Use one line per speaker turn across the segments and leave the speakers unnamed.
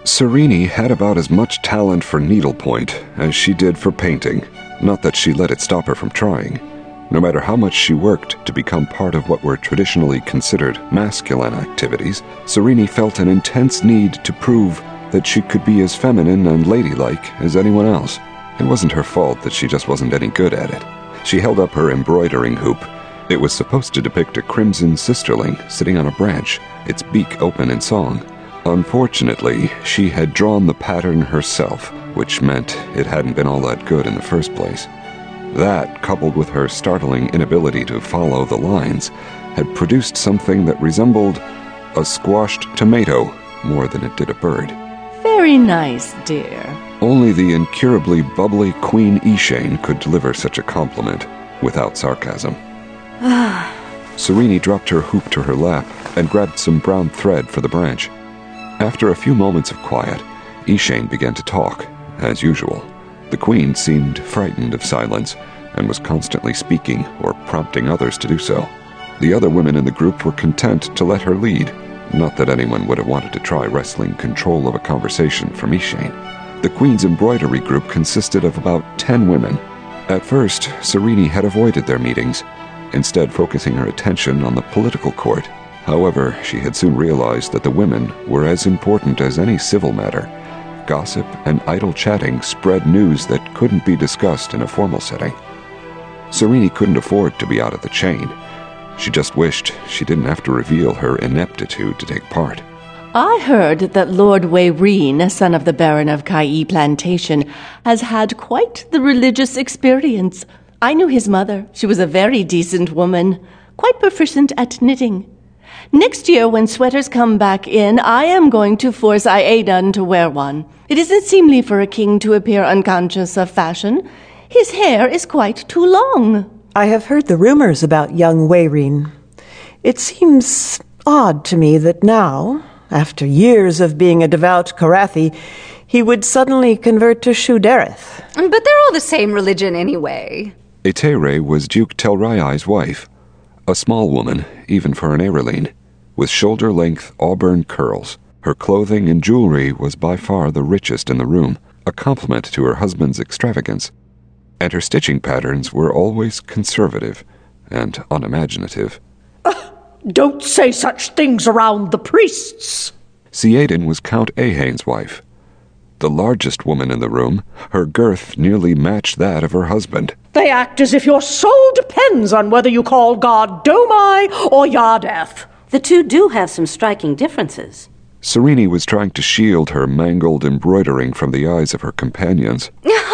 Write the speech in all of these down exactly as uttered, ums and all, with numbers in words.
Serene had about as much talent for needlepoint as she did for painting, not that she let it stop her from trying. No matter how much she worked to become part of what were traditionally considered masculine activities, Serene felt an intense need to prove that she could be as feminine and ladylike as anyone else. It wasn't her fault that she just wasn't any good at it. She held up her embroidering hoop. It was supposed to depict a crimson sisterling sitting on a branch, its beak open in song. Unfortunately, she had drawn the pattern herself, which meant it hadn't been all that good in the first place. That, coupled with her startling inability to follow the lines, had produced something that resembled a squashed tomato more than it did a bird.
Very nice, dear.
Only the incurably bubbly Queen Ishane could deliver such a compliment without sarcasm. Serene dropped her hoop to her lap and grabbed some brown thread for the branch. After a few moments of quiet, Ishane began to talk, as usual. The queen seemed frightened of silence and was constantly speaking or prompting others to do so. The other women in the group were content to let her lead, not that anyone would have wanted to try wresting control of a conversation from Ishane. The queen's embroidery group consisted of about ten women. At first, Serene had avoided their meetings, instead focusing her attention on the political court. However, she had soon realized that the women were as important as any civil matter. Gossip and idle chatting spread news that couldn't be discussed in a formal setting. Serene couldn't afford to be out of the chain. She just wished she didn't have to reveal her ineptitude to take part.
I heard that Lord Wayreen, son of the Baron of Kai Plantation, has had quite the religious experience. I knew his mother. She was a very decent woman, quite proficient at knitting. Next year, when sweaters come back in, I am going to force Aedan to wear one. It isn't seemly for a king to appear unconscious of fashion. His hair is quite too long.
I have heard the rumors about young Wayreen. It seems odd to me that now, after years of being a devout Karathi, he would suddenly convert to Shu-Dereth.
But they're all the same religion anyway.
Etere was Duke Telrai's wife, a small woman, even for an Aeroline, with shoulder-length auburn curls. Her clothing and jewelry was by far the richest in the room, a compliment to her husband's extravagance, and her stitching patterns were always conservative and unimaginative.
Uh, don't say such things around the priests!
Síaden was Count Ahane's wife. The largest woman in the room, her girth nearly matched that of her husband.
They act as if your soul depends on whether you call God Domai or Yardeth.
The two do have some striking differences.
Serene was trying to shield her mangled embroidering from the eyes of her companions.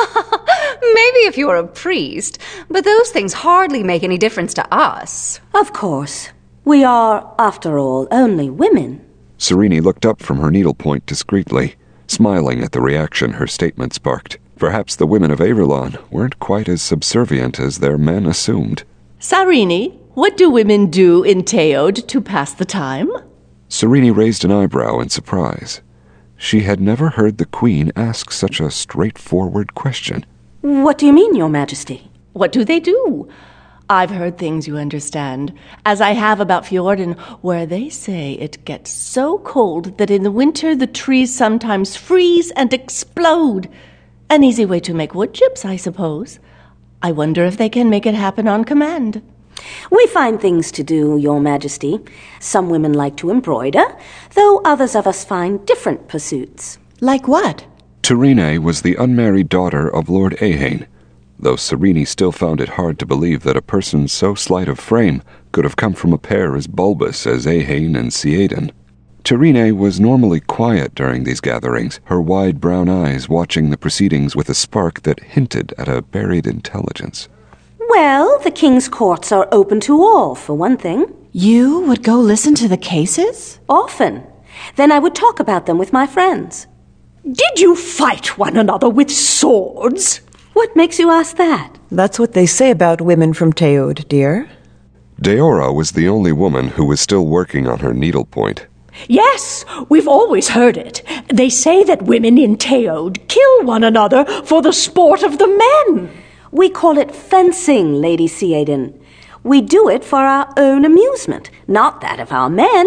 Maybe if you're a priest, but those things hardly make any difference to us.
Of course. We are, after all, only women.
Serene looked up from her needlepoint discreetly, smiling at the reaction her statement sparked. Perhaps the women of Averlon weren't quite as subservient as their men assumed.
Serene, what do women do in Teod to pass the time?
Serene raised an eyebrow in surprise. She had never heard the queen ask such a straightforward question.
What do you mean, Your Majesty?
What do they do? I've heard things, you understand, as I have about Fjorden, where they say it gets so cold that in the winter the trees sometimes freeze and explode. An easy way to make wood chips, I suppose. I wonder if they can make it happen on command.
We find things to do, Your Majesty. Some women like to embroider, though others of us find different pursuits.
Like what?
Terine was the unmarried daughter of Lord Ahane, though Serene still found it hard to believe that a person so slight of frame could have come from a pair as bulbous as Ahane and Síaden. Terine was normally quiet during these gatherings, her wide brown eyes watching the proceedings with a spark that hinted at a buried intelligence.
Well, the king's courts are open to all, for one thing.
You would go listen to the cases?
Often. Then I would talk about them with my friends.
Did you fight one another with swords?
What makes you ask that?
That's what they say about women from Teod, dear.
Deora was the only woman who was still working on her needlepoint.
Yes, we've always heard it. They say that women in Teod kill one another for the sport of the men.
We call it fencing, Lady Síaden. We do it for our own amusement, not that of our men.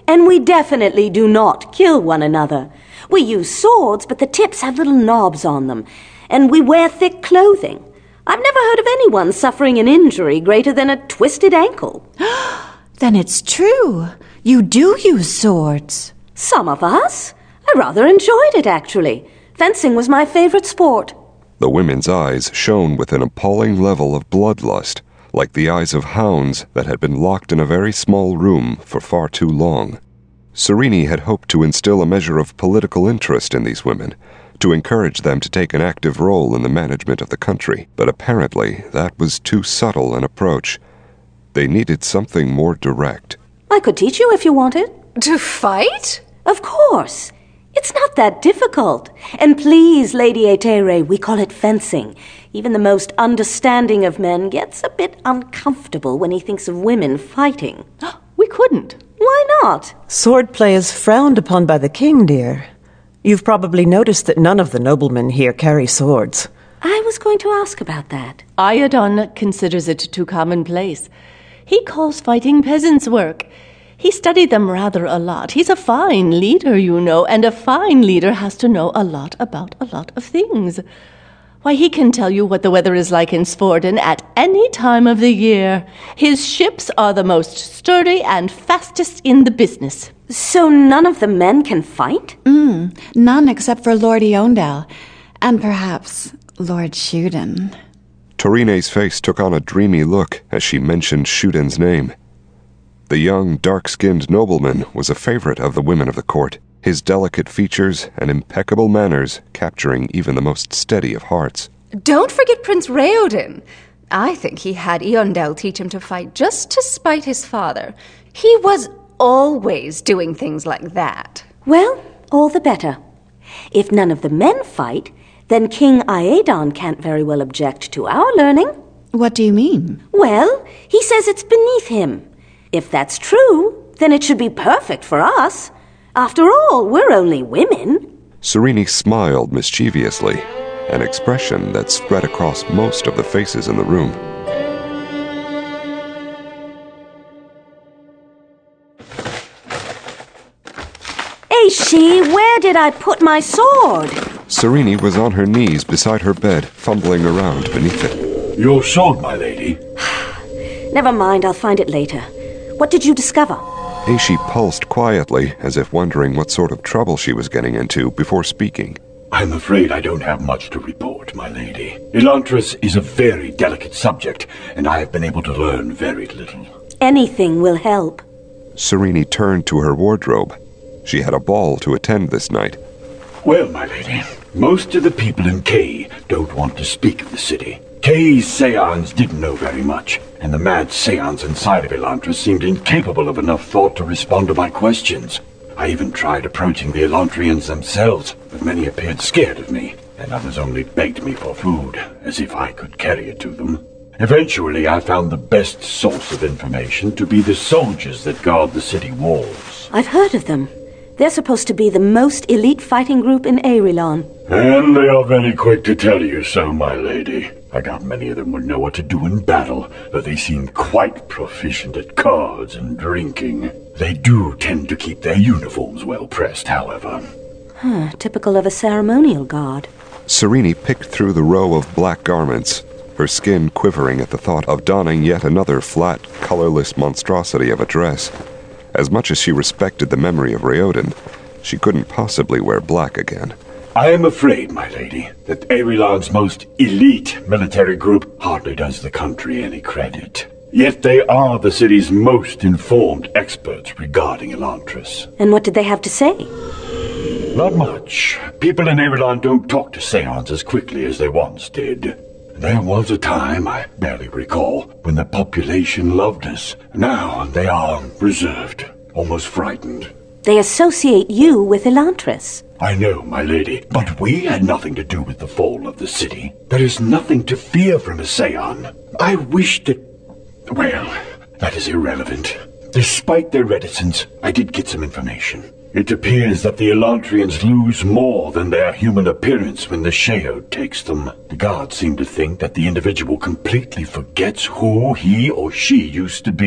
And we definitely do not kill one another. We use swords, but the tips have little knobs on them, and we wear thick clothing. I've never heard of anyone suffering an injury greater than a twisted ankle.
Then it's true. You do use swords.
Some of us. I rather enjoyed it, actually. Fencing was my favorite sport.
The women's eyes shone with an appalling level of bloodlust, like the eyes of hounds that had been locked in a very small room for far too long. Sereni had hoped to instill a measure of political interest in these women, to encourage them to take an active role in the management of the country, but apparently that was too subtle an approach. They needed something more direct.
I could teach you if you wanted.
To fight?
Of course. It's not that difficult. And please, Lady Aetere, we call it fencing. Even the most understanding of men gets a bit uncomfortable when he thinks of women fighting.
We couldn't.
Why not?
Swordplay is frowned upon by the king, dear. You've probably noticed that none of the noblemen here carry swords.
I was going to ask about that.
Iadon considers it too commonplace. He calls fighting peasants' work. He studied them rather a lot. He's a fine leader, you know, and a fine leader has to know a lot about a lot of things. Why, he can tell you what the weather is like in Svorden at any time of the year. His ships are the most sturdy and fastest in the business.
So none of the men can fight?
Mm, none except for Lord Eondel, and perhaps Lord Shuden.
Torine's face took on a dreamy look as she mentioned Shuden's name. The young, dark-skinned nobleman was a favorite of the women of the court, his delicate features and impeccable manners capturing even the most steady of hearts.
Don't forget Prince Raoden. I think he had Eondel teach him to fight just to spite his father. He was always doing things like that.
Well, all the better. If none of the men fight, then King Iadon can't very well object to our learning.
What do you mean?
Well, he says it's beneath him. If that's true, then it should be perfect for us. After all, we're only women.
Sereni smiled mischievously, an expression that spread across most of the faces in the room.
Aishi, where did I put my sword?
Sereni was on her knees beside her bed, fumbling around beneath it.
Your sword, my lady.
Never mind, I'll find it later. What did you discover?
Aishi pulsed quietly, as if wondering what sort of trouble she was getting into before speaking.
I'm afraid I don't have much to report, my lady. Elantris is a very delicate subject, and I have been able to learn very little.
Anything will help.
Sereni turned to her wardrobe. She had a ball to attend this night.
Well, my lady, most of the people in Kay don't want to speak of the city. Kay's Seance didn't know very much, and the mad Seance inside of Elantris seemed incapable of enough thought to respond to my questions. I even tried approaching the Elantrians themselves, but many appeared scared of me, and others only begged me for food, as if I could carry it to them. Eventually, I found the best source of information to be the soldiers that guard the city walls.
I've heard of them. They're supposed to be the most elite fighting group in Aerilon.
And they are very quick to tell you so, my lady. I doubt many of them would know what to do in battle, though they seem quite proficient at cards and drinking. They do tend to keep their uniforms well pressed, however.
Huh, typical of a ceremonial guard.
Sereni picked through the row of black garments, her skin quivering at the thought of donning yet another flat, colorless monstrosity of a dress. As much as she respected the memory of Raoden, she couldn't possibly wear black again.
I am afraid, my lady, that Aerilon's most elite military group hardly does the country any credit. Yet they are the city's most informed experts regarding Elantris.
And what did they have to say?
Not much. People in Aerilon don't talk to Seance as quickly as they once did. There was a time, I barely recall, when the population loved us. Now they are reserved, almost frightened.
They associate you with Elantris.
I know, my lady, but we had nothing to do with the fall of the city. There is nothing to fear from a Seance. I wish that... Well, that is irrelevant. Despite their reticence, I did get some information. It appears that the Elantrians lose more than their human appearance when the Sheod takes them. The guards seem to think that the individual completely forgets who he or she used to be.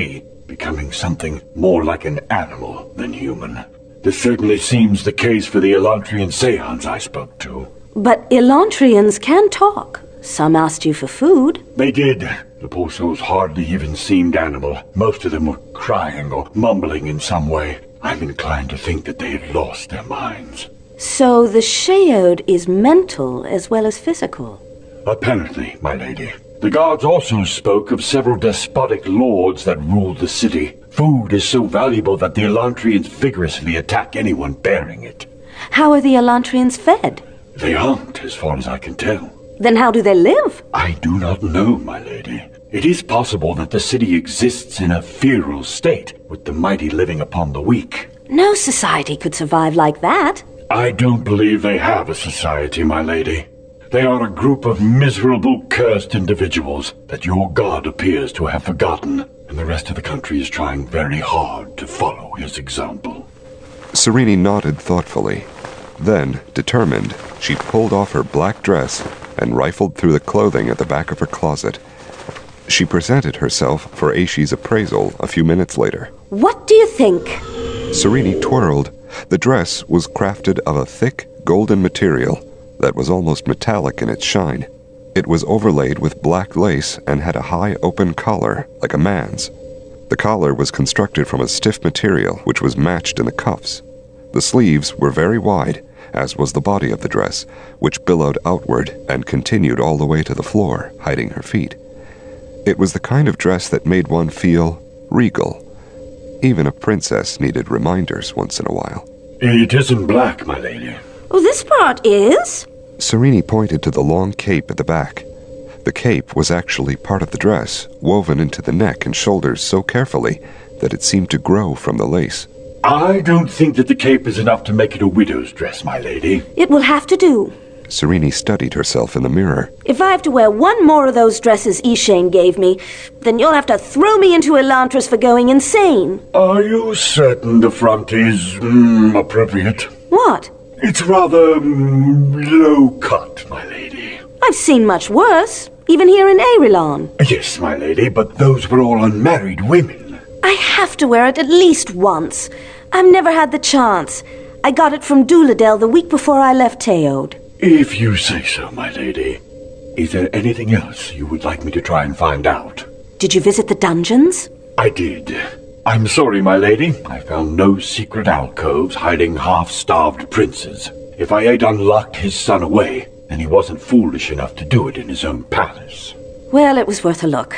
becoming something more like an animal than human. This certainly seems the case for the Elantrian Seance I spoke to.
But Elantrians can talk. Some asked you for food.
They did. The poor souls hardly even seemed animal. Most of them were crying or mumbling in some way. I'm inclined to think that they had lost their minds.
So the Sheod is mental as well as physical?
Apparently, my lady. The gods also spoke of several despotic lords that ruled the city. Food is so valuable that the Elantrians vigorously attack anyone bearing it.
How are the Elantrians fed?
They aren't, as far as I can tell.
Then how do they live?
I do not know, my lady. It is possible that the city exists in a feral state, with the mighty living upon the weak.
No society could survive like that.
I don't believe they have a society, my lady. They are a group of miserable, cursed individuals that your god appears to have forgotten, and the rest of the country is trying very hard to follow his example.
Serene nodded thoughtfully. Then, determined, she pulled off her black dress and rifled through the clothing at the back of her closet. She presented herself for Aishi's appraisal a few minutes later.
What do you think?
Serene twirled. The dress was crafted of a thick, golden material that was almost metallic in its shine. It was overlaid with black lace and had a high open collar, like a man's. The collar was constructed from a stiff material which was matched in the cuffs. The sleeves were very wide, as was the body of the dress, which billowed outward and continued all the way to the floor, hiding her feet. It was the kind of dress that made one feel regal. Even a princess needed reminders once in a while.
It isn't black, my lady.
Oh, this part is?
Serene pointed to the long cape at the back. The cape was actually part of the dress, woven into the neck and shoulders so carefully that it seemed to grow from the lace.
I don't think that the cape is enough to make it a widow's dress, my lady.
It will have to do.
Serene studied herself in the mirror.
If I have to wear one more of those dresses Ishane gave me, then you'll have to throw me into Elantris for going insane.
Are you certain the front is mm, appropriate?
What?
It's rather mm, low cut, my lady.
I've seen much worse, even here in Aerilon.
Yes, my lady, but those were all unmarried women.
I have to wear it at least once. I've never had the chance. I got it from Duladel the week before I left Teod.
If you say so, my lady. Is there anything else you would like me to try and find out?
Did you visit the dungeons?
I did. I'm sorry, my lady. I found no secret alcoves hiding half-starved princes. If Aedan locked his son away, then he wasn't foolish enough to do it in his own palace.
Well, it was worth a look.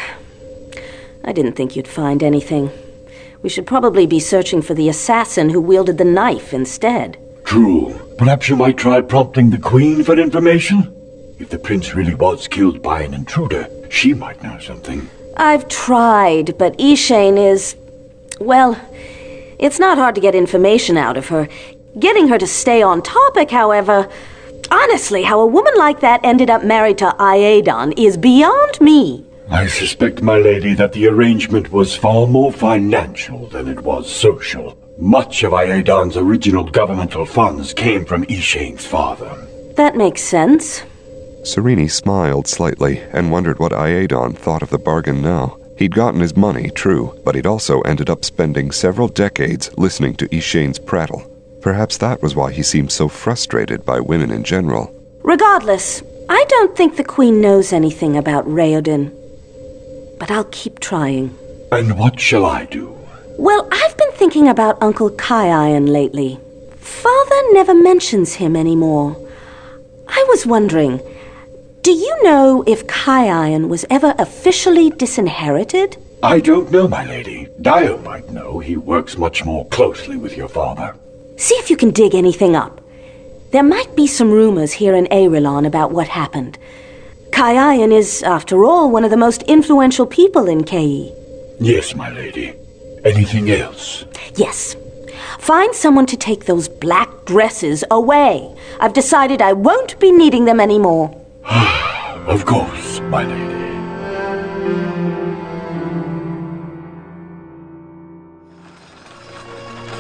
I didn't think you'd find anything. We should probably be searching for the assassin who wielded the knife instead.
True. Perhaps you might try prompting the Queen for information? If the prince really was killed by an intruder, she might know something.
I've tried, but Ishane is... well, it's not hard to get information out of her. Getting her to stay on topic, however... honestly, how a woman like that ended up married to Aedan is beyond me.
I suspect, my lady, that the arrangement was far more financial than it was social. Much of Aedan's original governmental funds came from Ishane's father.
That makes sense.
Serene smiled slightly and wondered what Aedan thought of the bargain now. He'd gotten his money, true, but he'd also ended up spending several decades listening to Ishane's prattle. Perhaps that was why he seemed so frustrated by women in general.
Regardless, I don't think the Queen knows anything about Raoden. But I'll keep trying.
And what shall I do?
Well, I've been thinking about Uncle Kaiyan lately. Father never mentions him anymore. I was wondering, do you know if Kaiyan was ever officially disinherited?
I don't know, my lady. Dio might know. He works much more closely with your father.
See if you can dig anything up. There might be some rumors here in Aerilon about what happened. Kaiyan is, after all, one of the most influential people in Kei.
Yes, my lady. Anything else?
Yes. Find someone to take those black dresses away. I've decided I won't be needing them anymore.
Of course, my lady.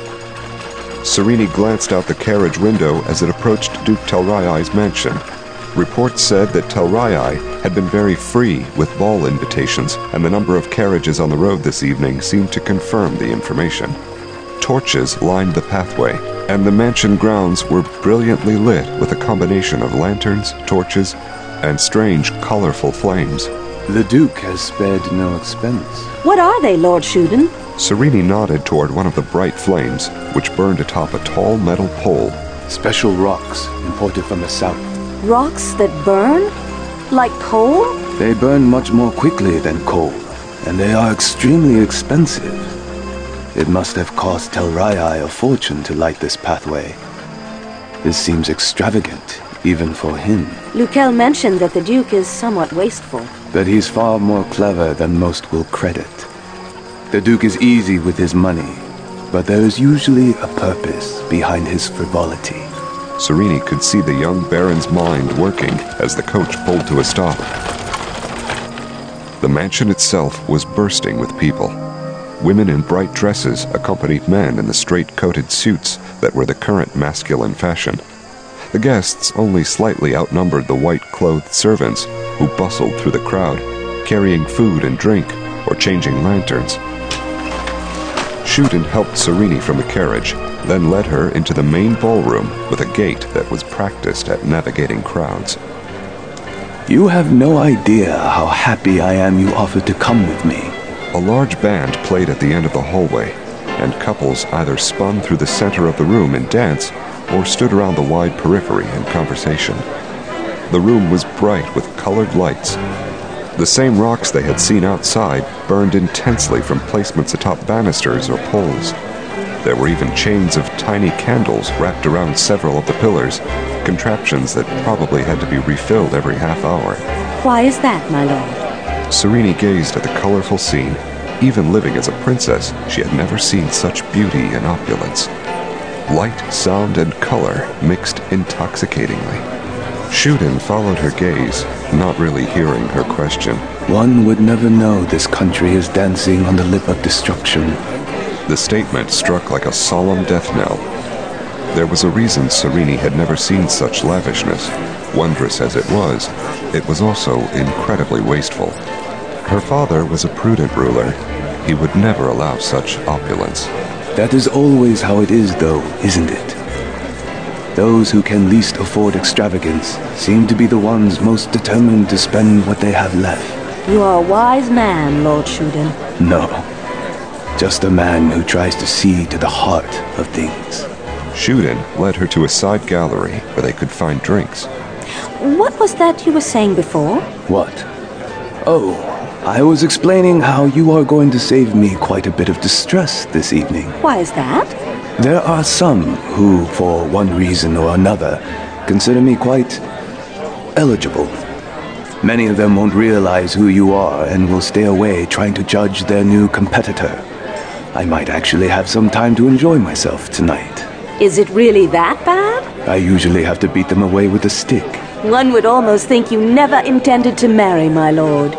Serene glanced out the carriage window as it approached Duke Telrai's mansion. Reports said that Tel Raiai had been very free with ball invitations, and the number of carriages on the road this evening seemed to confirm the information. Torches lined the pathway, and the mansion grounds were brilliantly lit with a combination of lanterns, torches, and strange, colorful flames.
The Duke has spared no expense.
What are they, Lord Shuden?
Sereni nodded toward one of the bright flames, which burned atop a tall metal pole.
Special rocks imported from the south.
Rocks that burn? Like coal?
They burn much more quickly than coal, and they are extremely expensive. It must have cost Tel Raiai a fortune to light this pathway. This seems extravagant, even for him.
Lukel mentioned that the Duke is somewhat wasteful.
But he's far more clever than most will credit. The Duke is easy with his money, but there is usually a purpose behind his frivolity.
Sereni could see the young Baron's mind working as the coach pulled to a stop. The mansion itself was bursting with people. Women in bright dresses accompanied men in the straight-coated suits that were the current masculine fashion. The guests only slightly outnumbered the white-clothed servants who bustled through the crowd, carrying food and drink or changing lanterns. Shuden helped Sereni from the carriage, then led her into the main ballroom with a gait that was practiced at navigating crowds.
You have no idea how happy I am you offered to come with me.
A large band played at the end of the hallway, and couples either spun through the center of the room in dance or stood around the wide periphery in conversation. The room was bright with colored lights. The same rocks they had seen outside burned intensely from placements atop banisters or poles. There were even chains of tiny candles wrapped around several of the pillars, contraptions that probably had to be refilled every half hour.
Why is that, my lord?
Sereni gazed at the colorful scene. Even living as a princess, she had never seen such beauty and opulence. Light, sound, and color mixed intoxicatingly. Shuden followed her gaze, not really hearing her question.
One would never know this country is dancing on the lip of destruction.
The statement struck like a solemn death knell. There was a reason Sereni had never seen such lavishness. Wondrous as it was, it was also incredibly wasteful. Her father was a prudent ruler. He would never allow such opulence.
That is always how it is, though, isn't it? Those who can least afford extravagance seem to be the ones most determined to spend what they have left.
You are a wise man, Lord Shuden.
No, just a man who tries to see to the heart of things.
Shuden led her to a side gallery where they could find drinks.
What was that you were saying before?
What? Oh, I was explaining how you are going to save me quite a bit of distress this evening.
Why is that?
There are some who, for one reason or another, consider me quite eligible. Many of them won't realize who you are and will stay away trying to judge their new competitor. I might actually have some time to enjoy myself tonight.
Is it really that bad?
I usually have to beat them away with a stick.
One would almost think you never intended to marry, my lord.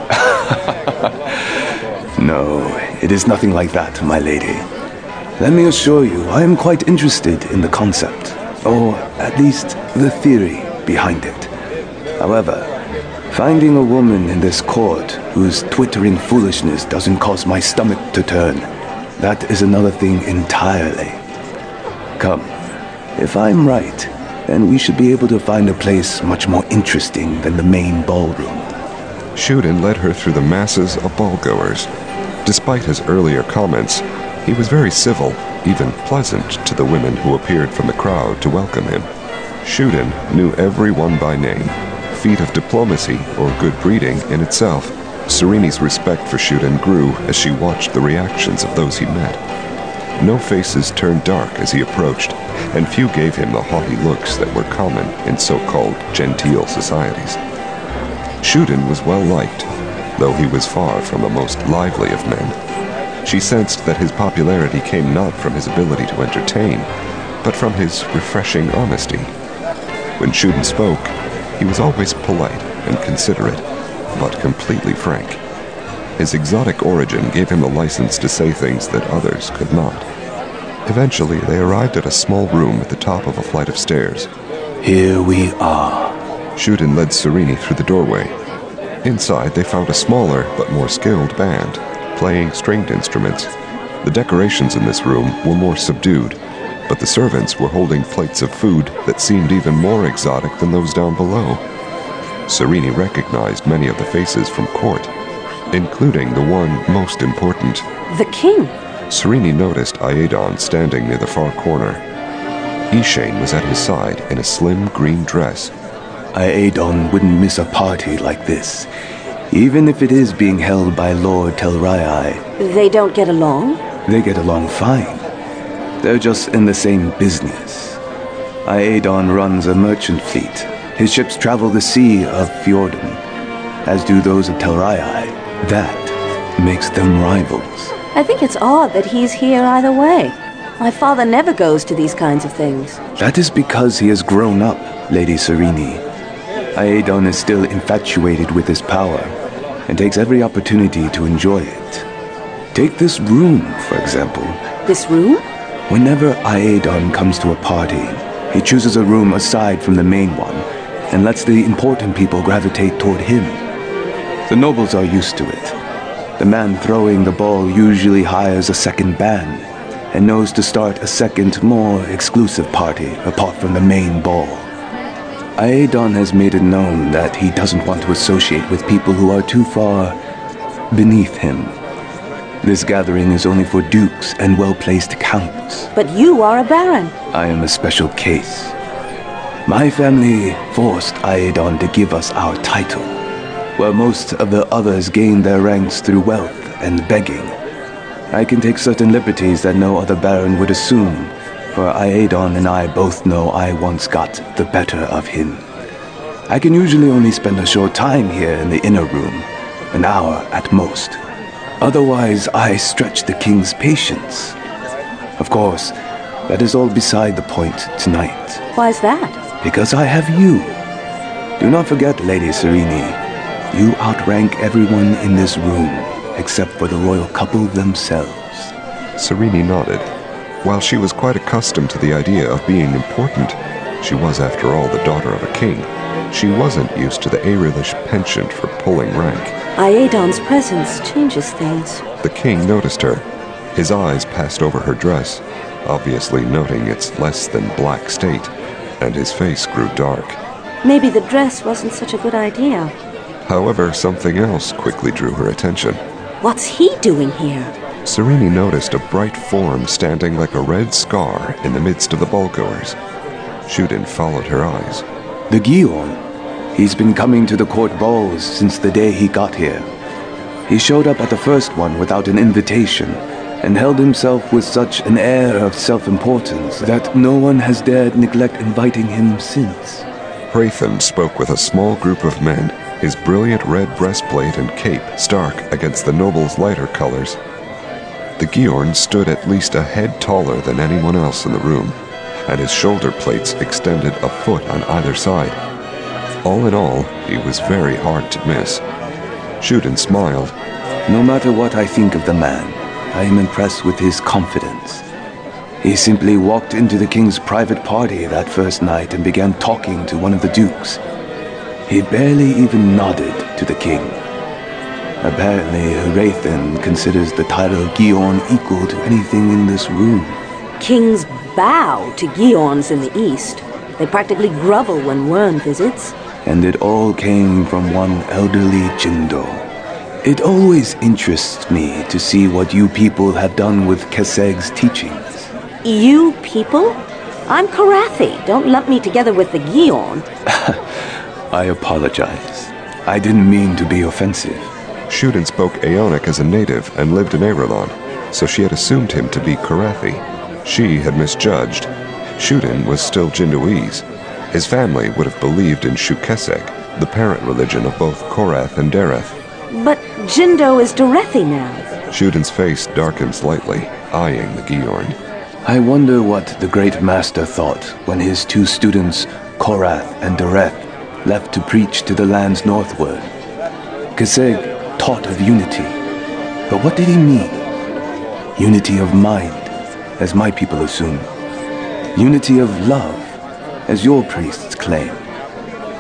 No, it is nothing like that, my lady. Let me assure you, I am quite interested in the concept, or at least the theory behind it. However, finding a woman in this court whose twittering foolishness doesn't cause my stomach to turn, that is another thing entirely. Come, if I'm right, then we should be able to find a place much more interesting than the main ballroom.
Shuden led her through the masses of ballgoers. Despite his earlier comments, he was very civil, even pleasant to the women who appeared from the crowd to welcome him. Shuden knew everyone by name. Feat of diplomacy or good breeding in itself, Sereni's respect for Shuden grew as she watched the reactions of those he met. No faces turned dark as he approached, and few gave him the haughty looks that were common in so-called genteel societies. Shuden was well liked, though he was far from the most lively of men. She sensed that his popularity came not from his ability to entertain, but from his refreshing honesty. When Shuden spoke, he was always polite and considerate, but completely frank. His exotic origin gave him the license to say things that others could not. Eventually, they arrived at a small room at the top of a flight of stairs.
Here we are.
Shuden led Sereni through the doorway. Inside, they found a smaller but more skilled band, playing stringed instruments. The decorations in this room were more subdued, but the servants were holding plates of food that seemed even more exotic than those down below. Sereni recognized many of the faces from court, including the one most important.
The king.
Sereni noticed Aedan standing near the far corner. Ishane was at his side in a slim green dress.
Aedan wouldn't miss a party like this, even if it is being held by Lord Tel'Rai.
They don't get along?
They get along fine. They're just in the same business. Aedan runs a merchant fleet. His ships travel the sea of Fjorden, as do those of Tel'Rai. That makes them rivals.
I think it's odd that he's here either way. My father never goes to these kinds of things.
That is because he has grown up, Lady Sereni. Aedan is still infatuated with his power, and takes every opportunity to enjoy it. Take this room, for example.
This room?
Whenever Aedan comes to a party, he chooses a room aside from the main one, and lets the important people gravitate toward him. The nobles are used to it. The man throwing the ball usually hires a second band, and knows to start a second, more exclusive party apart from the main ball. Aedan has made it known that he doesn't want to associate with people who are too far beneath him. This gathering is only for dukes and well-placed counts.
But you are a baron.
I am a special case. My family forced Aedan to give us our title, while most of the others gained their ranks through wealth and begging. I can take certain liberties that no other baron would assume, for Aedan and I both know I once got the better of him. I can usually only spend a short time here in the inner room, an hour at most. Otherwise, I stretch the king's patience. Of course, that is all beside the point tonight.
Why's that?
Because I have you. Do not forget, Lady Sereni, you outrank everyone in this room, except for the royal couple themselves.
Sereni nodded. While she was quite accustomed to the idea of being important, she was after all the daughter of a king. She wasn't used to the Aerilish penchant for pulling rank.
Aedan's presence changes things.
The king noticed her. His eyes passed over her dress, obviously noting its less than black state, and his face grew dark.
Maybe the dress wasn't such a good idea.
However, something else quickly drew her attention.
What's he doing here?
Sereni noticed a bright form standing like a red scar in the midst of the ballgoers. Shuden followed her eyes.
The Gion. He's been coming to the court balls since the day he got here. He showed up at the first one without an invitation, and held himself with such an air of self-importance that no one has dared neglect inviting him since.
Hratham spoke with a small group of men, his brilliant red breastplate and cape stark against the noble's lighter colors. The Giorn stood at least a head taller than anyone else in the room, and his shoulder plates extended a foot on either side. All in all, he was very hard to miss. Shuden smiled.
No matter what I think of the man, I am impressed with his confidence. He simply walked into the king's private party that first night and began talking to one of the dukes. He barely even nodded to the king. Apparently, Hrathen considers the title Gion equal to anything in this room.
Kings bow to Gions in the east. They practically grovel when Wyrn visits.
And it all came from one elderly Jindo. It always interests me to see what you people have done with Keseg's teachings.
You people? I'm Korathi. Don't lump me together with the Gion.
I apologize. I didn't mean to be offensive.
Shuden spoke Aeonic as a native and lived in Aerolon, so she had assumed him to be Korathi. She had misjudged. Shuden was still Jindoese. His family would have believed in Shu Keseg, the parent religion of both Korath and Dareth.
But Jindo is Dorethi now.
Shuden's face darkened slightly, eyeing the Giorn.
I wonder what the great master thought when his two students, Korath and Dareth, left to preach to the lands northward. Keseg taught of unity. But what did he mean? Unity of mind, as my people assume. Unity of love, as your priests claim.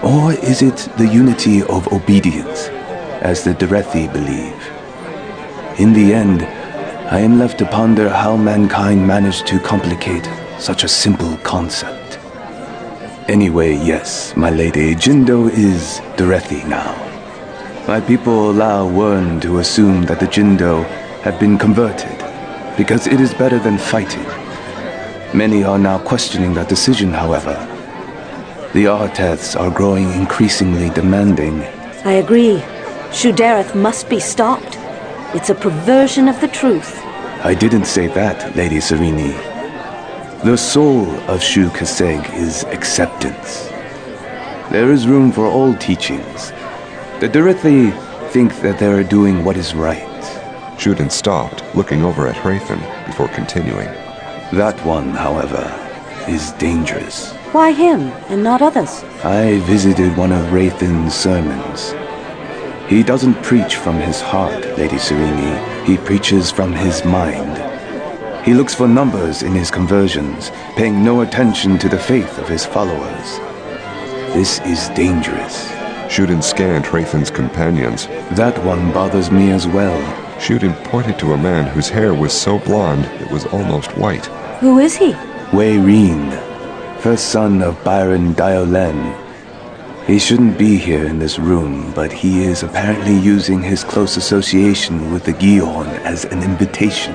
Or is it the unity of obedience, as the Derethi believe? In the end, I am left to ponder how mankind managed to complicate such a simple concept. Anyway, yes, my lady, Jindo is Derethi now. My people allow Wern to assume that the Jindo have been converted, because it is better than fighting. Many are now questioning that decision, however. The Arteths are growing increasingly demanding.
I agree. Shu-Dereth must be stopped. It's a perversion of the truth.
I didn't say that, Lady Serene. The soul of Shu Kaseg is acceptance. There is room for all teachings. The Derethi think that they are doing what is right.
Shuden stopped, looking over at Hrathen before continuing.
That one, however, is dangerous.
Why him, and not others?
I visited one of Hrathen's sermons. He doesn't preach from his heart, Lady Serene. He preaches from his mind. He looks for numbers in his conversions, paying no attention to the faith of his followers. This is dangerous.
Shuden scanned Hrathen's companions.
That one bothers me as well.
Shuden pointed to a man whose hair was so blonde it was almost white.
Who is he?
Wayreen, first son of Byron Diolen. He shouldn't be here in this room, but he is apparently using his close association with the Gihorn as an invitation.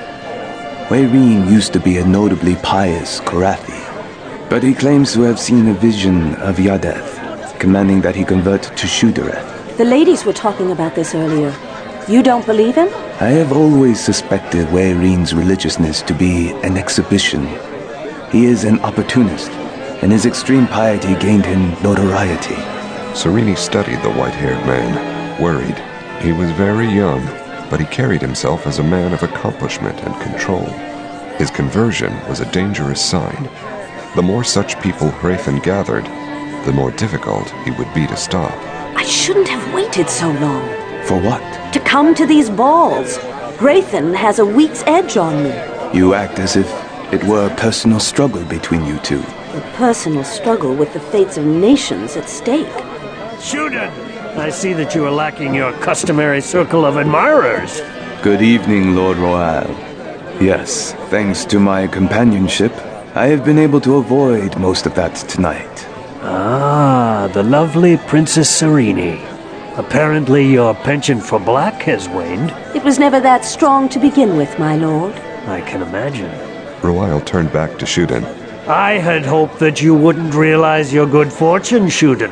Wayreen used to be a notably pious Korathi, but he claims to have seen a vision of Yadeth, commanding that he convert to Shu-Dereth.
The ladies were talking about this earlier. You don't believe him?
I have always suspected Wayreen's religiousness to be an exhibition. He is an opportunist, and his extreme piety gained him notoriety.
Serene studied the white-haired man, worried. He was very young, but he carried himself as a man of accomplishment and control. His conversion was a dangerous sign. The more such people Hrathen gathered, the more difficult he would be to stop.
I shouldn't have waited so long.
For what?
To come to these balls. Hrathen has a week's edge on me.
You act as if it were a personal struggle between you two.
A personal struggle with the fates of nations at stake.
Shuden! I see that you are lacking your customary circle of admirers.
Good evening, Lord Royal. Yes, thanks to my companionship, I have been able to avoid most of that tonight.
Ah, the lovely Princess Serene. Apparently your penchant for black has waned.
It was never that strong to begin with, my lord.
I can imagine.
Royal turned back to Shuden.
I had hoped that you wouldn't realize your good fortune, Shuden.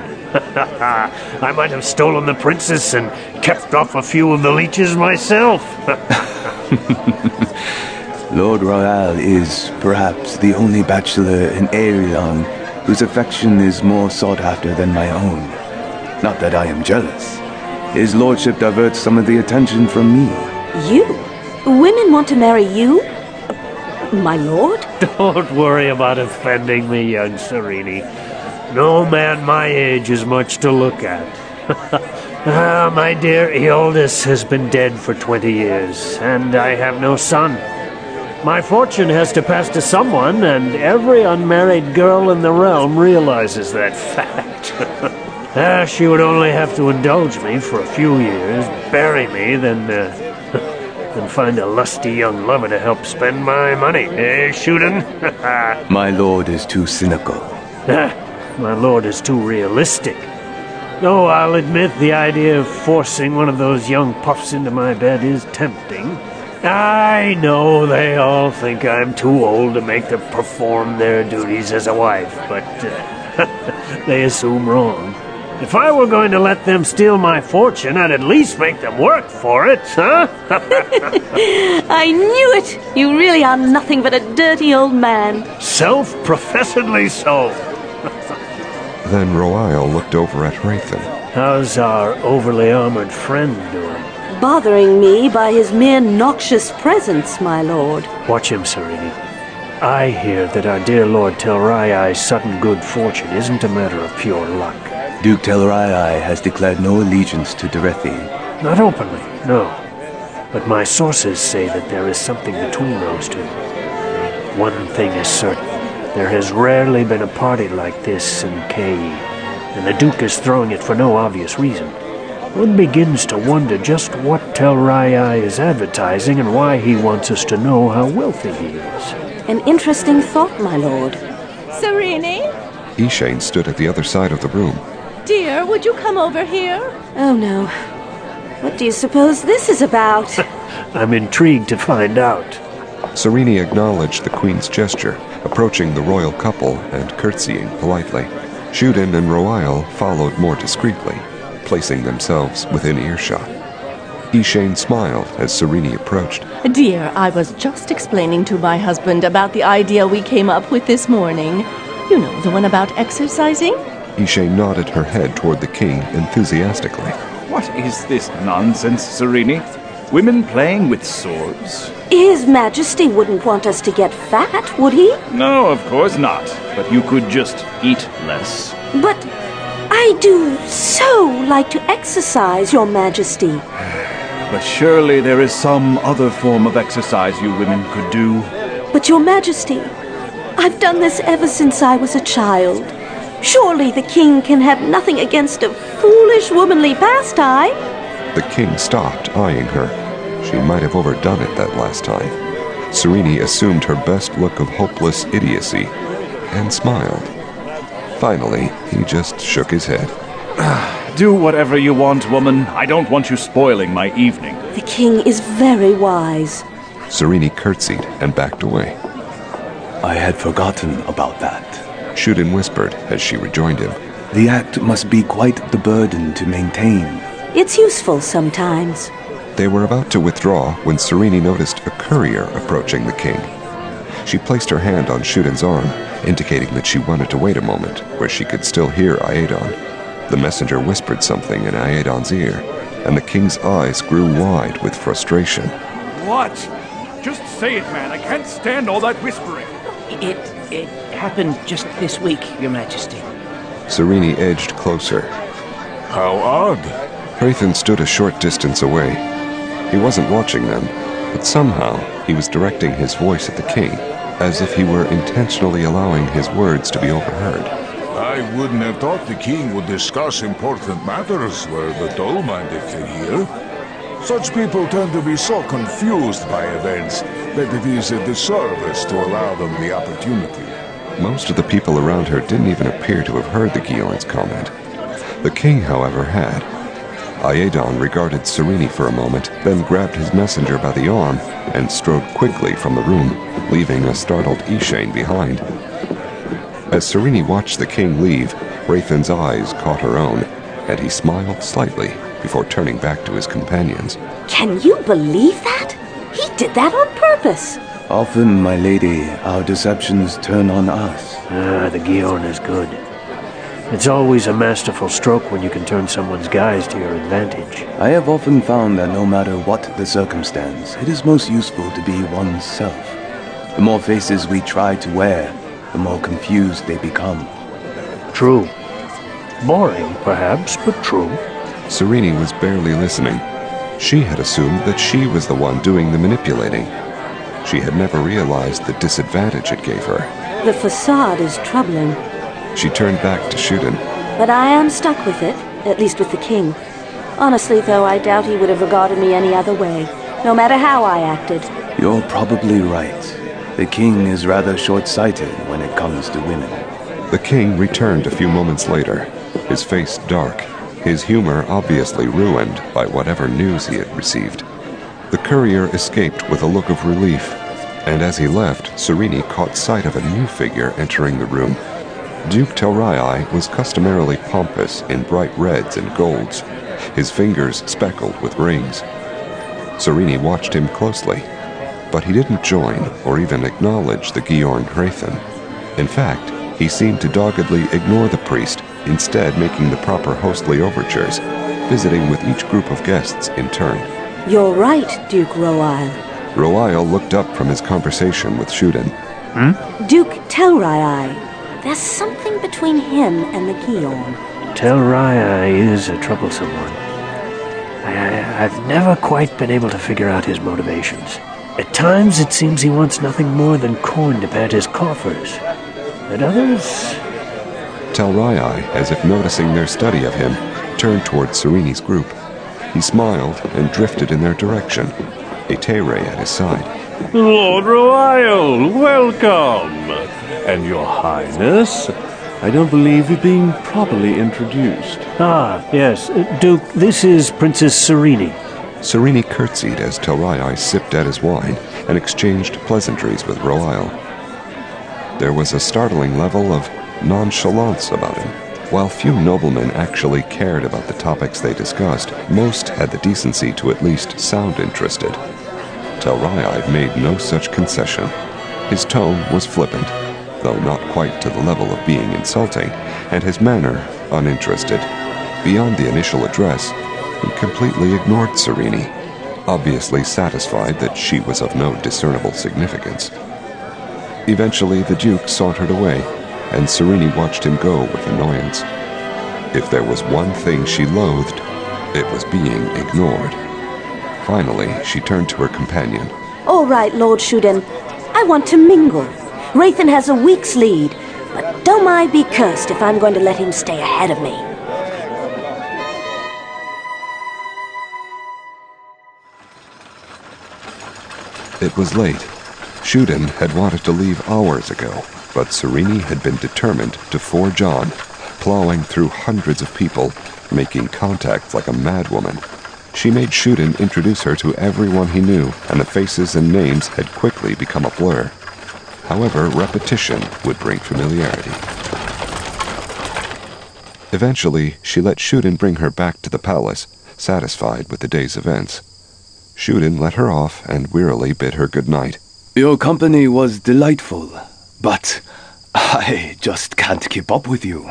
I might have stolen the princess and kept off a few of the leeches myself.
Lord Royal is perhaps the only bachelor in Aerion whose affection is more sought after than my own. Not that I am jealous. His lordship diverts some of the attention from me.
You? Women want to marry you? Uh, my lord?
Don't worry about offending me, young Serene. No man my age is much to look at. Ah, my dear Eoldis has been dead for twenty years, and I have no son. My fortune has to pass to someone, and every unmarried girl in the realm realizes that fact. Ah, she would only have to indulge me for a few years, bury me, then, uh, then find a lusty young lover to help spend my money. Eh, Shuden?
My lord is too cynical.
My lord is too realistic. Though I'll admit the idea of forcing one of those young puffs into my bed is tempting. I know they all think I'm too old to make them perform their duties as a wife, but uh, they assume wrong. If I were going to let them steal my fortune, I'd at least make them work for it, huh?
I knew it! You really are nothing but a dirty old man.
Self-professedly so.
Then Royal looked over at Hrathen.
How's our overly armored friend doing?
Bothering me by his mere noxious presence, my lord.
Watch him, Serene. I hear that our dear Lord Tel'Rai sudden good fortune isn't a matter of pure luck.
Duke Tel'Rai has declared no allegiance to Derethi.
Not openly, no. But my sources say that there is something between those two. One thing is certain. There has rarely been a party like this in Kei. and the Duke is throwing it for no obvious reason. One begins to wonder just what Tel Rai is advertising and why he wants us to know how wealthy he is.
An interesting thought, my lord.
Serene?
Ishane stood at the other side of the room.
Dear, would you come over here?
Oh, no. What do you suppose this is about?
I'm intrigued to find out.
Serene acknowledged the Queen's gesture, approaching the royal couple and curtsying politely. Shuden and Royal followed more discreetly, placing themselves within earshot. Ishane smiled as Serene approached.
Dear, I was just explaining to my husband about the idea we came up with this morning. You know, the one about exercising?
Ishane nodded her head toward the king enthusiastically.
What is this nonsense, Serene? Women playing with swords?
His Majesty wouldn't want us to get fat, would he?
No, of course not. But you could just eat less.
But I do so like to exercise, Your Majesty.
But surely there is some other form of exercise you women could do.
But Your Majesty, I've done this ever since I was a child. Surely the king can have nothing against a foolish womanly pastime.
The king stopped, eyeing her. She might have overdone it that last time. Serene assumed her best look of hopeless idiocy and smiled. Finally, he just shook his head.
Do whatever you want, woman. I don't want you spoiling my evening.
The king is very wise.
Serene curtsied and backed away.
I had forgotten about that.
Shuden whispered as she rejoined him.
The act must be quite the burden to maintain.
It's useful sometimes.
They were about to withdraw when Serene noticed a courier approaching the king. She placed her hand on Shuden's arm, indicating that she wanted to wait a moment where she could still hear Aedan. The messenger whispered something in Aedan's ear, and the king's eyes grew wide with frustration.
What? Just say it, man. I can't stand all that whispering.
It, it happened just this week, Your Majesty.
Serene edged closer.
How odd.
Hrathen stood a short distance away. He wasn't watching them, but somehow he was directing his voice at the king, as if he were intentionally allowing his words to be overheard.
I wouldn't have thought the king would discuss important matters where the Dolmend if they hear. Such people tend to be so confused by events that it is a disservice to allow them the opportunity.
Most of the people around her didn't even appear to have heard the Gion's comment. The king, however, had. Aedan regarded Serene for a moment, then grabbed his messenger by the arm and strode quickly from the room, leaving a startled Ishane behind. As Serene watched the king leave, Hrathen's eyes caught her own, and he smiled slightly before turning back to his companions.
Can you believe that? He did that on purpose.
Often, my lady, our deceptions turn on us.
Ah, the Gion is good. It's always a masterful stroke when you can turn someone's guise to your advantage.
I have often found that no matter what the circumstance, it is most useful to be oneself. The more faces we try to wear, the more confused they become.
True. Boring, perhaps, but true.
Serene was barely listening. She had assumed that she was the one doing the manipulating. She had never realized the disadvantage it gave her.
The facade is troubling.
She turned back to Shuden.
But I am stuck with it, at least with the king. Honestly, though, I doubt he would have regarded me any other way, no matter how I acted.
You're probably right. The king is rather short-sighted when it comes to women.
The king returned a few moments later, his face dark, his humor obviously ruined by whatever news he had received. The courier escaped with a look of relief, and as he left, Serene caught sight of a new figure entering the room. Duke Telrai was customarily pompous in bright reds and golds, his fingers speckled with rings. Serene watched him closely, but he didn't join or even acknowledge the Giorn Hrathen. In fact, he seemed to doggedly ignore the priest, instead making the proper hostly overtures, visiting with each group of guests in turn.
You're right, Duke Royle.
Royle looked up from his conversation with Shuden.
Hmm?
Duke Telrai. There's something between him and the Gion.
Telrai is a troublesome one. I, I've never quite been able to figure out his motivations. At times it seems he wants nothing more than coin to pad his coffers. At others,
Telrii, as if noticing their study of him, turned towards Sereni's group. He smiled and drifted in their direction, Etere at his side.
Lord Royal, welcome! And your highness?
I don't believe you've been properly introduced.
Ah, yes. Duke, this is Princess Sereni.
Sereni curtsied as Telrii sipped at his wine and exchanged pleasantries with Royal. There was a startling level of nonchalance about him. While few noblemen actually cared about the topics they discussed, most had the decency to at least sound interested. Telrii made no such concession. His tone was flippant, though not quite to the level of being insulting, and his manner uninterested. Beyond the initial address, he completely ignored Sereni, obviously satisfied that she was of no discernible significance. Eventually, the Duke sauntered away, and Sereni watched him go with annoyance. If there was one thing she loathed, it was being ignored. Finally, she turned to her companion.
All right, Lord Shuden. I want to mingle. Rathan has a week's lead, but don't mind be cursed if I'm going to let him stay ahead of me.
It was late. Shuden had wanted to leave hours ago, but Sereni had been determined to forge on, plowing through hundreds of people, making contact like a madwoman. She made Shuden introduce her to everyone he knew, and the faces and names had quickly become a blur. However, repetition would bring familiarity. Eventually, she let Shuden bring her back to the palace, satisfied with the day's events. Shuden let her off and wearily bid her good night.
Your company was delightful, but I just can't keep up with you.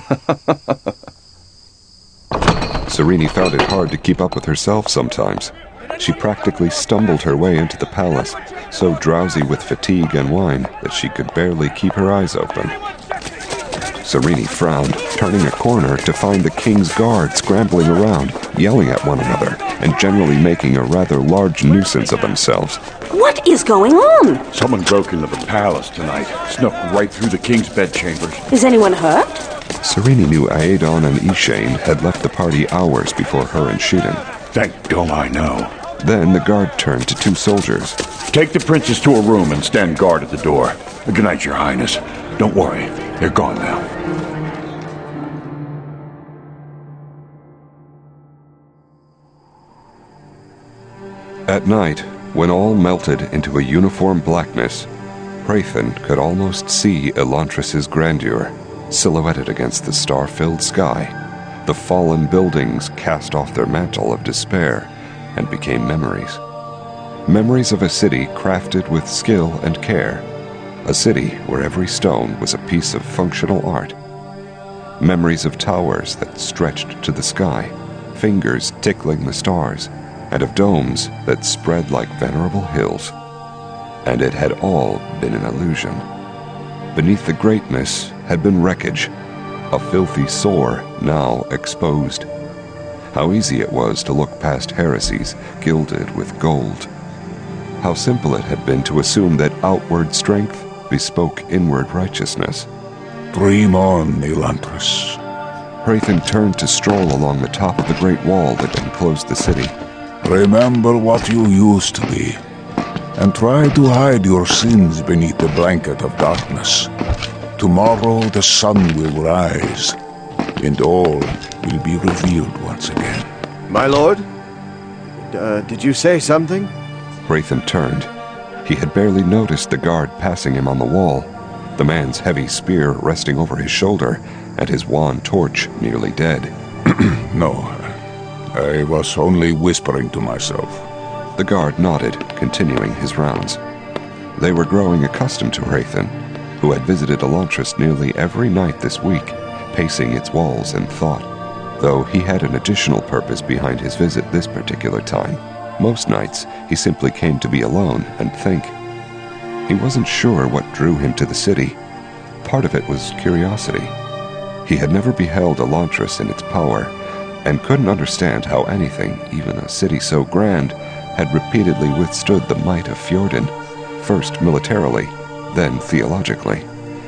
Sereni found it hard to keep up with herself sometimes. She practically stumbled her way into the palace, so drowsy with fatigue and wine that she could barely keep her eyes open. Sereni frowned, turning a corner to find the king's guard scrambling around, yelling at one another, and generally making a rather large nuisance of themselves.
What is going on?
Someone broke into the palace tonight, snuck right through the king's bedchambers.
Is anyone hurt?
Sereni knew Aedon and Ishane had left the party hours before her and Shuden.
Thank God I know.
Then the guard turned to two soldiers.
Take the princess to a room and stand guard at the door. Good night, Your Highness. Don't worry, they're gone now.
At night, when all melted into a uniform blackness, Rathan could almost see Elantris' grandeur, silhouetted against the star-filled sky. The fallen buildings cast off their mantle of despair and became memories. Memories of a city crafted with skill and care. A city where every stone was a piece of functional art. Memories of towers that stretched to the sky, fingers tickling the stars, and of domes that spread like venerable hills. And it had all been an illusion. Beneath the greatness had been wreckage, a filthy sore now exposed. How easy it was to look past heresies gilded with gold. How simple it had been to assume that outward strength bespoke inward righteousness.
Dream on, Elantris.
Rathan turned to stroll along the top of the great wall that enclosed the city.
Remember what you used to be, and try to hide your sins beneath the blanket of darkness. Tomorrow the sun will rise, and all will be revealed once again.
My lord? Uh, did you say something?
Rathan turned. He had barely noticed the guard passing him on the wall, the man's heavy spear resting over his shoulder, and his wan torch nearly dead.
No, I was only whispering to myself.
The guard nodded, continuing his rounds. They were growing accustomed to Rathan, who had visited Elantris nearly every night this week, pacing its walls in thought, though he had an additional purpose behind his visit this particular time. Most nights, he simply came to be alone and think. He wasn't sure what drew him to the city. Part of it was curiosity. He had never beheld Elantris in its power, and couldn't understand how anything, even a city so grand, had repeatedly withstood the might of Fjorden, first militarily, then theologically.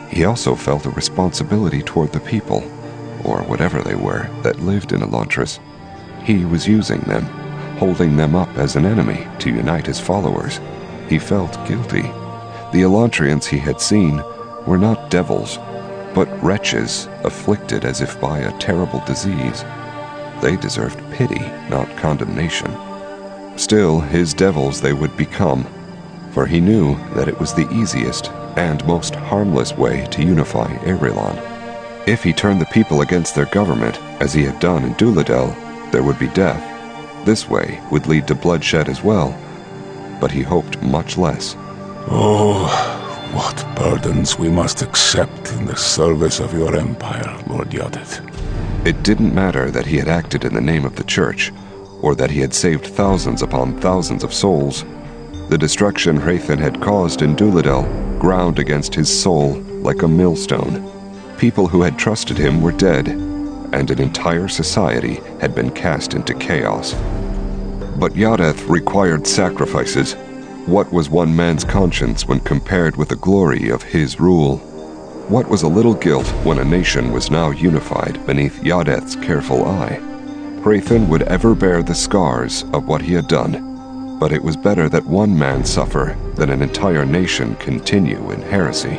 he also felt a responsibility toward the people, or whatever they were, that lived in Elantris. He was using them, holding them up as an enemy to unite his followers. He felt guilty. The Elantrians he had seen were not devils, but wretches afflicted as if by a terrible disease. They deserved pity, not condemnation. Still, his devils they would become, for he knew that it was the easiest and most harmless way to unify Aerilan. If he turned the people against their government, as he had done in Duladel, there would be death. This way would lead to bloodshed as well, but he hoped much less.
Oh, what burdens we must accept in the service of your empire, Lord Yodeth.
It didn't matter that he had acted in the name of the Church, or that he had saved thousands upon thousands of souls. The destruction Hrathen had caused in Duladel ground against his soul like a millstone. People who had trusted him were dead, and an entire society had been cast into chaos. But Yodeth required sacrifices. What was one man's conscience when compared with the glory of his rule? What was a little guilt when a nation was now unified beneath Yodeth's careful eye? Hrathen would ever bear the scars of what he had done, but it was better that one man suffer than an entire nation continue in heresy.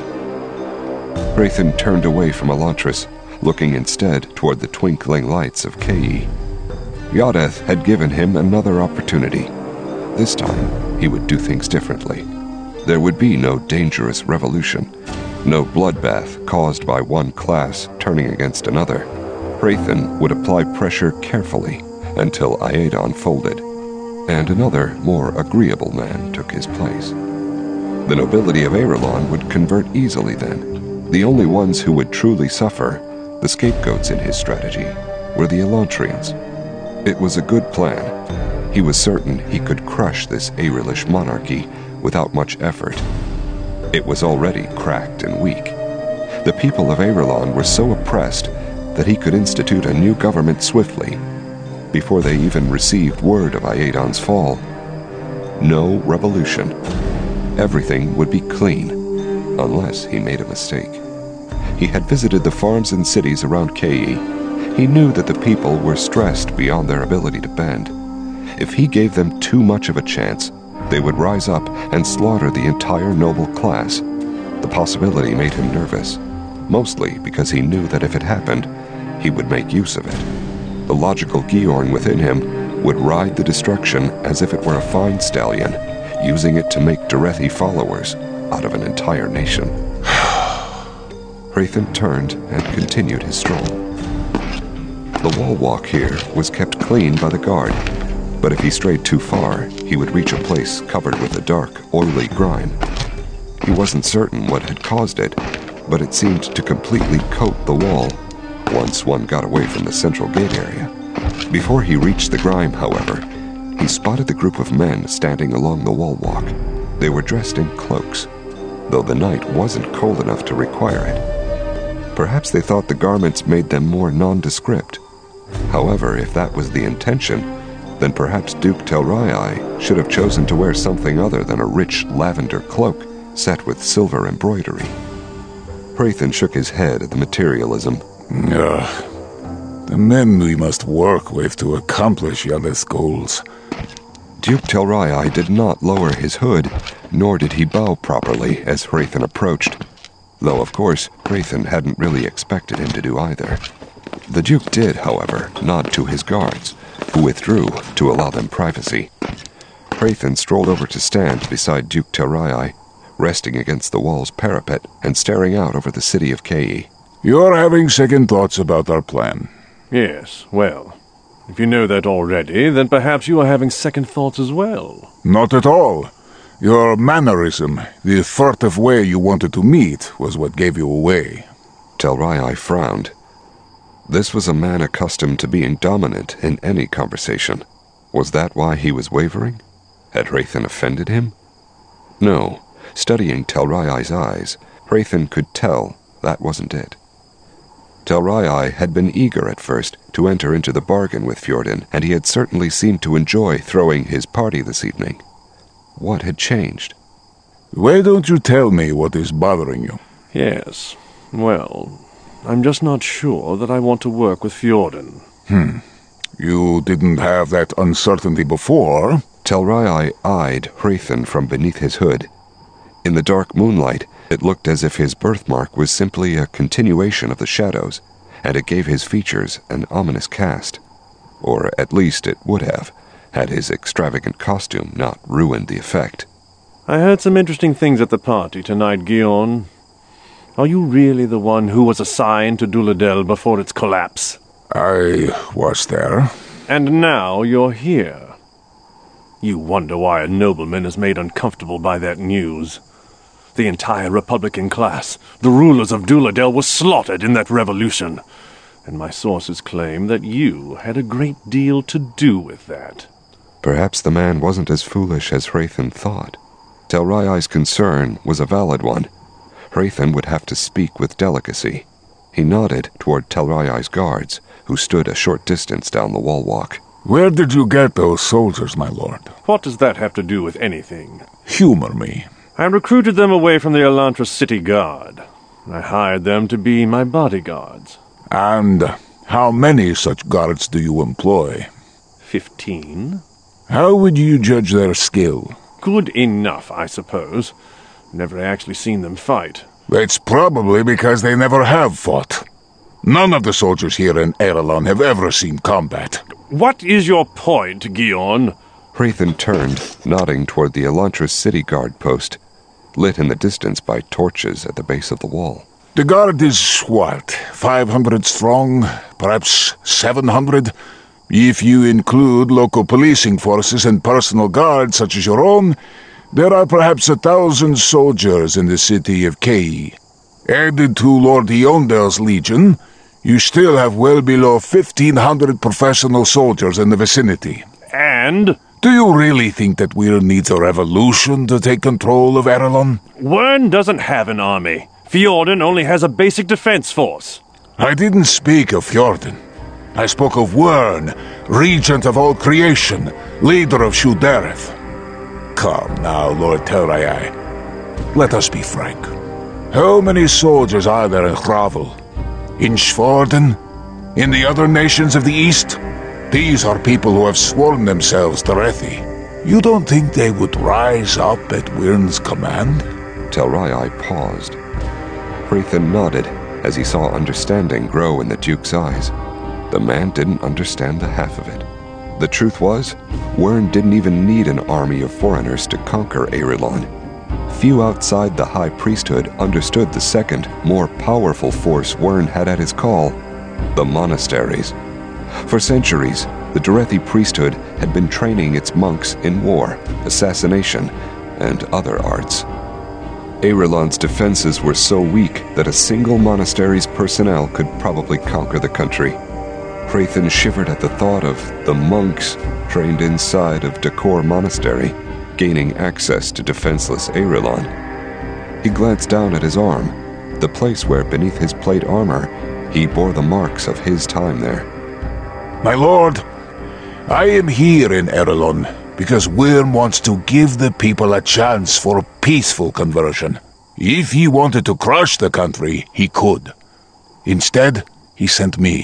Hrathen turned away from Elantris, looking instead toward the twinkling lights of Kei. Yodeth had given him another opportunity. This time, he would do things differently. There would be no dangerous revolution, no bloodbath caused by one class turning against another. Hrathen would apply pressure carefully until Iadon folded, and another, more agreeable man took his place. The nobility of Aerilan would convert easily then. The only ones who would truly suffer, the scapegoats in his strategy, were the Elantrians. It was a good plan. He was certain he could crush this Aerilish monarchy without much effort. It was already cracked and weak. The people of Aerilan were so oppressed that he could institute a new government swiftly, before they even received word of Iadon's fall. No revolution. Everything would be clean, unless he made a mistake. He had visited the farms and cities around Kei. He knew that the people were stressed beyond their ability to bend. If he gave them too much of a chance, they would rise up and slaughter the entire noble class. The possibility made him nervous, mostly because he knew that if it happened, he would make use of it. The logical Georn within him would ride the destruction as if it were a fine stallion, using it to make Derethi followers out of an entire nation. Hrathen turned and continued his stroll. The wall walk here was kept clean by the guard, but if he strayed too far, he would reach a place covered with a dark, oily grime. He wasn't certain what had caused it, but it seemed to completely coat the wall once one got away from the central gate area. Before he reached the grime, however, he spotted the group of men standing along the wall walk. They were dressed in cloaks, though the night wasn't cold enough to require it. Perhaps they thought the garments made them more nondescript. However, if that was the intention, then perhaps Duke Telrii should have chosen to wear something other than a rich lavender cloak set with silver embroidery. Hrathen shook his head at the materialism.
Ugh. The men we must work with to accomplish Yodeth's goals.
Duke Telrii did not lower his hood, nor did he bow properly as Hrathen approached, though of course Hrathen hadn't really expected him to do either. The Duke did, however, nod to his guards, who withdrew to allow them privacy. Hrathen strolled over to stand beside Duke Telrii, resting against the wall's parapet and staring out over the city of Kei.
You're having second thoughts about our plan.
Yes, well, if you know that already, then perhaps you are having second thoughts as well.
Not at all. Your mannerism, the furtive way you wanted to meet, was what gave you away.
Telrii frowned. This was a man accustomed to being dominant in any conversation. Was that why he was wavering? Had Hrathen offended him? No. Studying Telrii's eyes, Hrathen could tell that wasn't it. Telrii had been eager at first to enter into the bargain with Fjorden, and he had certainly seemed to enjoy throwing his party this evening. What had changed?
Why don't you tell me what is bothering you?
Yes. Well, I'm just not sure that I want to work with Fjorden.
Hmm. You didn't have that uncertainty before.
Telrai eyed Hrathen from beneath his hood. In the dark moonlight, it looked as if his birthmark was simply a continuation of the shadows, and it gave his features an ominous cast. Or at least it would have, had his extravagant costume not ruined the effect.
I heard some interesting things at the party tonight, Gion. Are you really the one who was assigned to Duladel before its collapse?
I was there.
And now you're here. You wonder why a nobleman is made uncomfortable by that news. The entire Republican class, the rulers of Duladel, were slaughtered in that revolution. And my sources claim that you had a great deal to do with that.
Perhaps the man wasn't as foolish as Hrathen thought. Telrai's concern was a valid one. Hrathen would have to speak with delicacy. He nodded toward Telrai's guards, who stood a short distance down the wall walk.
Where did you get those soldiers, my lord?
What does that have to do with anything?
Humor me.
I recruited them away from the Elantris City Guard. I hired them to be my bodyguards.
And how many such guards do you employ?
Fifteen.
How would you judge their skill?
Good enough, I suppose. Never actually seen them fight.
It's probably because they never have fought. None of the soldiers here in Erelon have ever seen combat.
What is your point, Gion?
Hrathen turned, nodding toward the Elantris City Guard post, lit in the distance by torches at the base of the wall.
The guard is, what, five hundred strong? Perhaps seven hundred? If you include local policing forces and personal guards such as your own, there are perhaps a thousand soldiers in the city of Kei. Added to Lord Eondel's legion, you still have well below fifteen hundred professional soldiers in the vicinity.
And?
Do you really think that Weir needs a revolution to take control of Erelon?
Wyrn doesn't have an army. Fjorden only has a basic defense force.
I didn't speak of Fjorden. I spoke of Wyrn, regent of all creation, leader of Shu-Dereth. Come now, Lord Telrai. Let us be frank. How many soldiers are there in Hravel? In Fjorden? In the other nations of the East? These are people who have sworn themselves Derethi. You don't think they would rise up at Wyrn's command?
Telrai paused. Hrathen nodded as he saw understanding grow in the Duke's eyes. The man didn't understand the half of it. The truth was, Wyrn didn't even need an army of foreigners to conquer Erelon. Few outside the High Priesthood understood the second, more powerful force Wyrn had at his call, the monasteries. For centuries, the Derethi priesthood had been training its monks in war, assassination, and other arts. Erelon's defenses were so weak that a single monastery's personnel could probably conquer the country. Hrathen shivered at the thought of the monks trained inside of Dakor Monastery gaining access to defenseless Erelon. He glanced down at his arm, the place where beneath his plate armor he bore the marks of his time there.
My lord, I am here in Erelon because Wyrn wants to give the people a chance for a peaceful conversion. If he wanted to crush the country, he could. Instead, he sent me.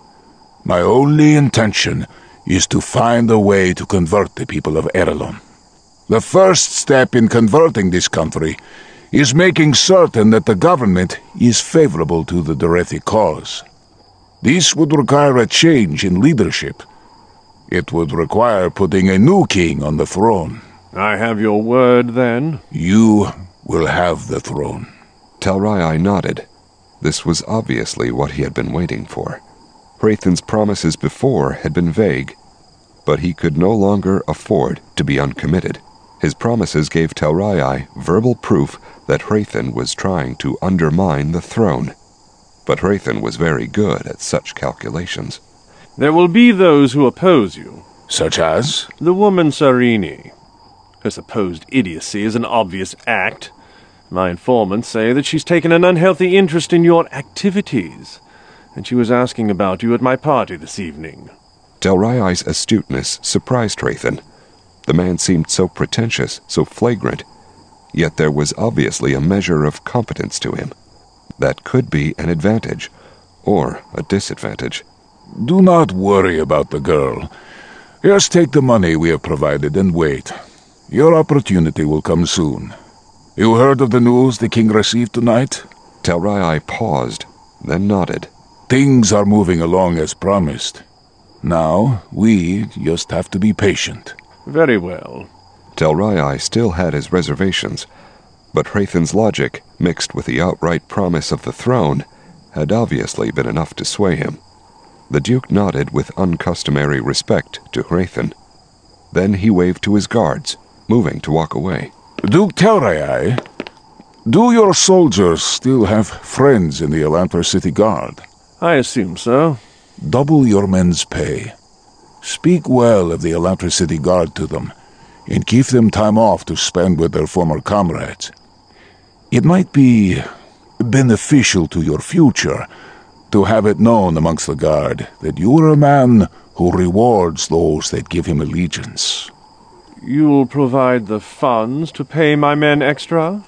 My only intention is to find a way to convert the people of Erelon. The first step in converting this country is making certain that the government is favorable to the Derethi cause. This would require a change in leadership. It would require putting a new king on the throne.
I have your word, then?
You will have the throne.
Telrai nodded. This was obviously what he had been waiting for. Hrathen's promises before had been vague, but he could no longer afford to be uncommitted. His promises gave Telrai verbal proof that Hrathen was trying to undermine the throne. But Hrathen was very good at such calculations.
There will be those who oppose you.
Such as?
The woman Sarini. Her supposed idiocy is an obvious act. My informants say that she's taken an unhealthy interest in your activities, and she was asking about you at my party this evening.
Telrai's astuteness surprised Hrathen. The man seemed so pretentious, so flagrant, yet there was obviously a measure of competence to him. That could be an advantage, or a disadvantage.
Do not worry about the girl. Just take the money we have provided and wait. Your opportunity will come soon. You heard of the news the king received tonight?
Telrai paused, then nodded.
Things are moving along as promised. Now, we just have to be patient.
Very well.
Telrai still had his reservations, but Hrathen's logic, mixed with the outright promise of the throne, had obviously been enough to sway him. The Duke nodded with uncustomary respect to Hrathen. Then he waved to his guards, moving to walk away.
Duke Telrai, do your soldiers still have friends in the Elantris City Guard?
I assume so.
Double your men's pay. Speak well of the Elantris City Guard to them, and give them time off to spend with their former comrades. It might be beneficial to your future to have it known amongst the Guard that you are a man who rewards those that give him allegiance.
You'll provide the funds to pay my men extra?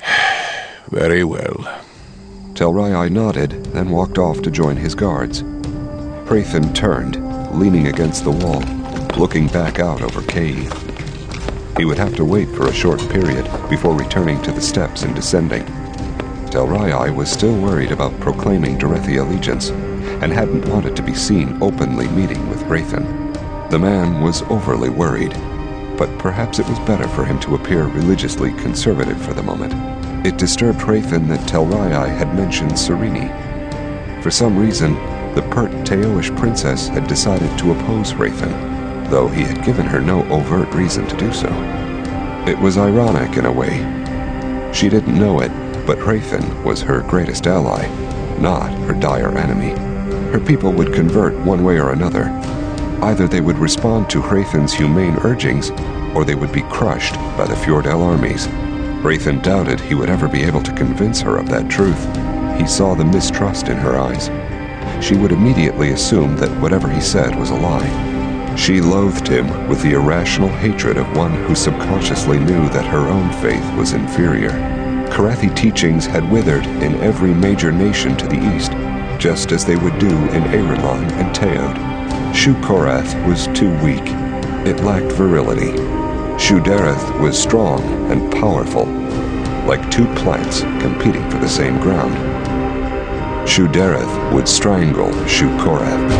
Very well.
Telrai nodded, then walked off to join his guards. Hrathen turned, leaning against the wall, looking back out over Kei. He would have to wait for a short period before returning to the steps and descending. Telrai was still worried about proclaiming Derethi allegiance, and hadn't wanted to be seen openly meeting with Hrathen. The man was overly worried, but perhaps it was better for him to appear religiously conservative for the moment. It disturbed Hrathen that Telrai had mentioned Serene. For some reason, the pert Teoish princess had decided to oppose Hrathen, though he had given her no overt reason to do so. It was ironic in a way. She didn't know it, but Hrathen was her greatest ally, not her dire enemy. Her people would convert one way or another. Either they would respond to Hrathen's humane urgings, or they would be crushed by the Fjordell armies. Hrathen doubted he would ever be able to convince her of that truth. He saw the mistrust in her eyes. She would immediately assume that whatever he said was a lie. She loathed him with the irrational hatred of one who subconsciously knew that her own faith was inferior. Karathi teachings had withered in every major nation to the east, just as they would do in Eirlon and Teod. Shu-Korath was too weak. It lacked virility. Shu-Dereth was strong and powerful, like two plants competing for the same ground. Shu-Dereth would strangle Shu-Korath.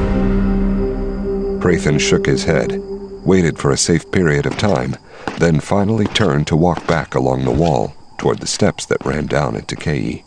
Hrathen shook his head, waited for a safe period of time, then finally turned to walk back along the wall toward the steps that ran down into Kei.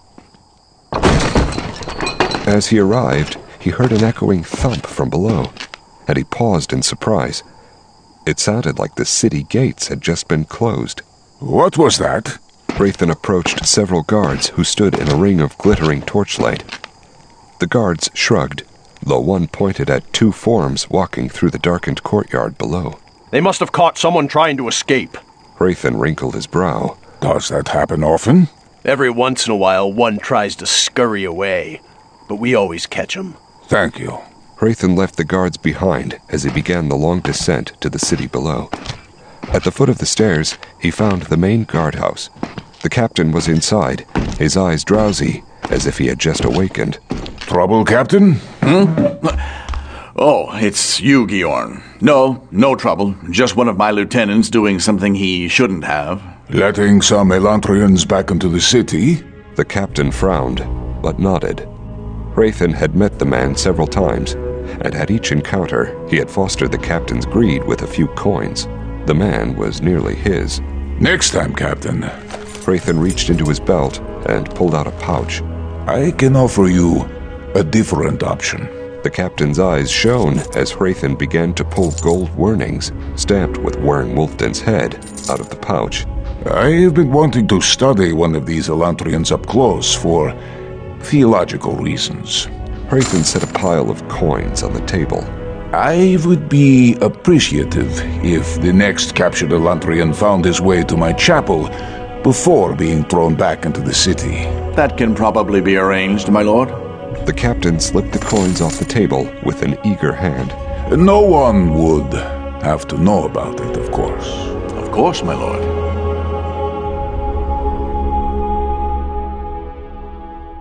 As he arrived, he heard an echoing thump from below, and he paused in surprise. It sounded like the city gates had just been closed.
What was that?
Hrathen approached several guards who stood in a ring of glittering torchlight. The guards shrugged, though one pointed at two forms walking through the darkened courtyard below.
They must have caught someone trying to escape.
Hrathen wrinkled his brow.
Does that happen often?
Every once in a while, one tries to scurry away, but we always catch 'em.
Thank you.
Hrathen left the guards behind as he began the long descent to the city below. At the foot of the stairs, he found the main guardhouse. The captain was inside, his eyes drowsy, as if he had just awakened.
Trouble, Captain?
Hmm? Oh, it's you, Georn. No, no trouble. Just one of my lieutenants doing something he shouldn't have.
Letting some Elantrians back into the city?
The captain frowned, but nodded. Hrathen had met the man several times, and at each encounter he had fostered the captain's greed with a few coins. The man was nearly his.
Next time, Captain.
Hrathen reached into his belt and pulled out a pouch.
I can offer you a different option.
The captain's eyes shone as Hrathen began to pull gold wernings, stamped with Wern Wolfden's head, out of the pouch.
I've been wanting to study one of these Elantrians up close for theological reasons.
Hrathen set a pile of coins on the table.
I would be appreciative if the next captured Elantrian found his way to my chapel before being thrown back into the city.
That can probably be arranged, my lord.
The captain slipped the coins off the table with an eager hand.
No one would have to know about it, of course.
Of course, my lord.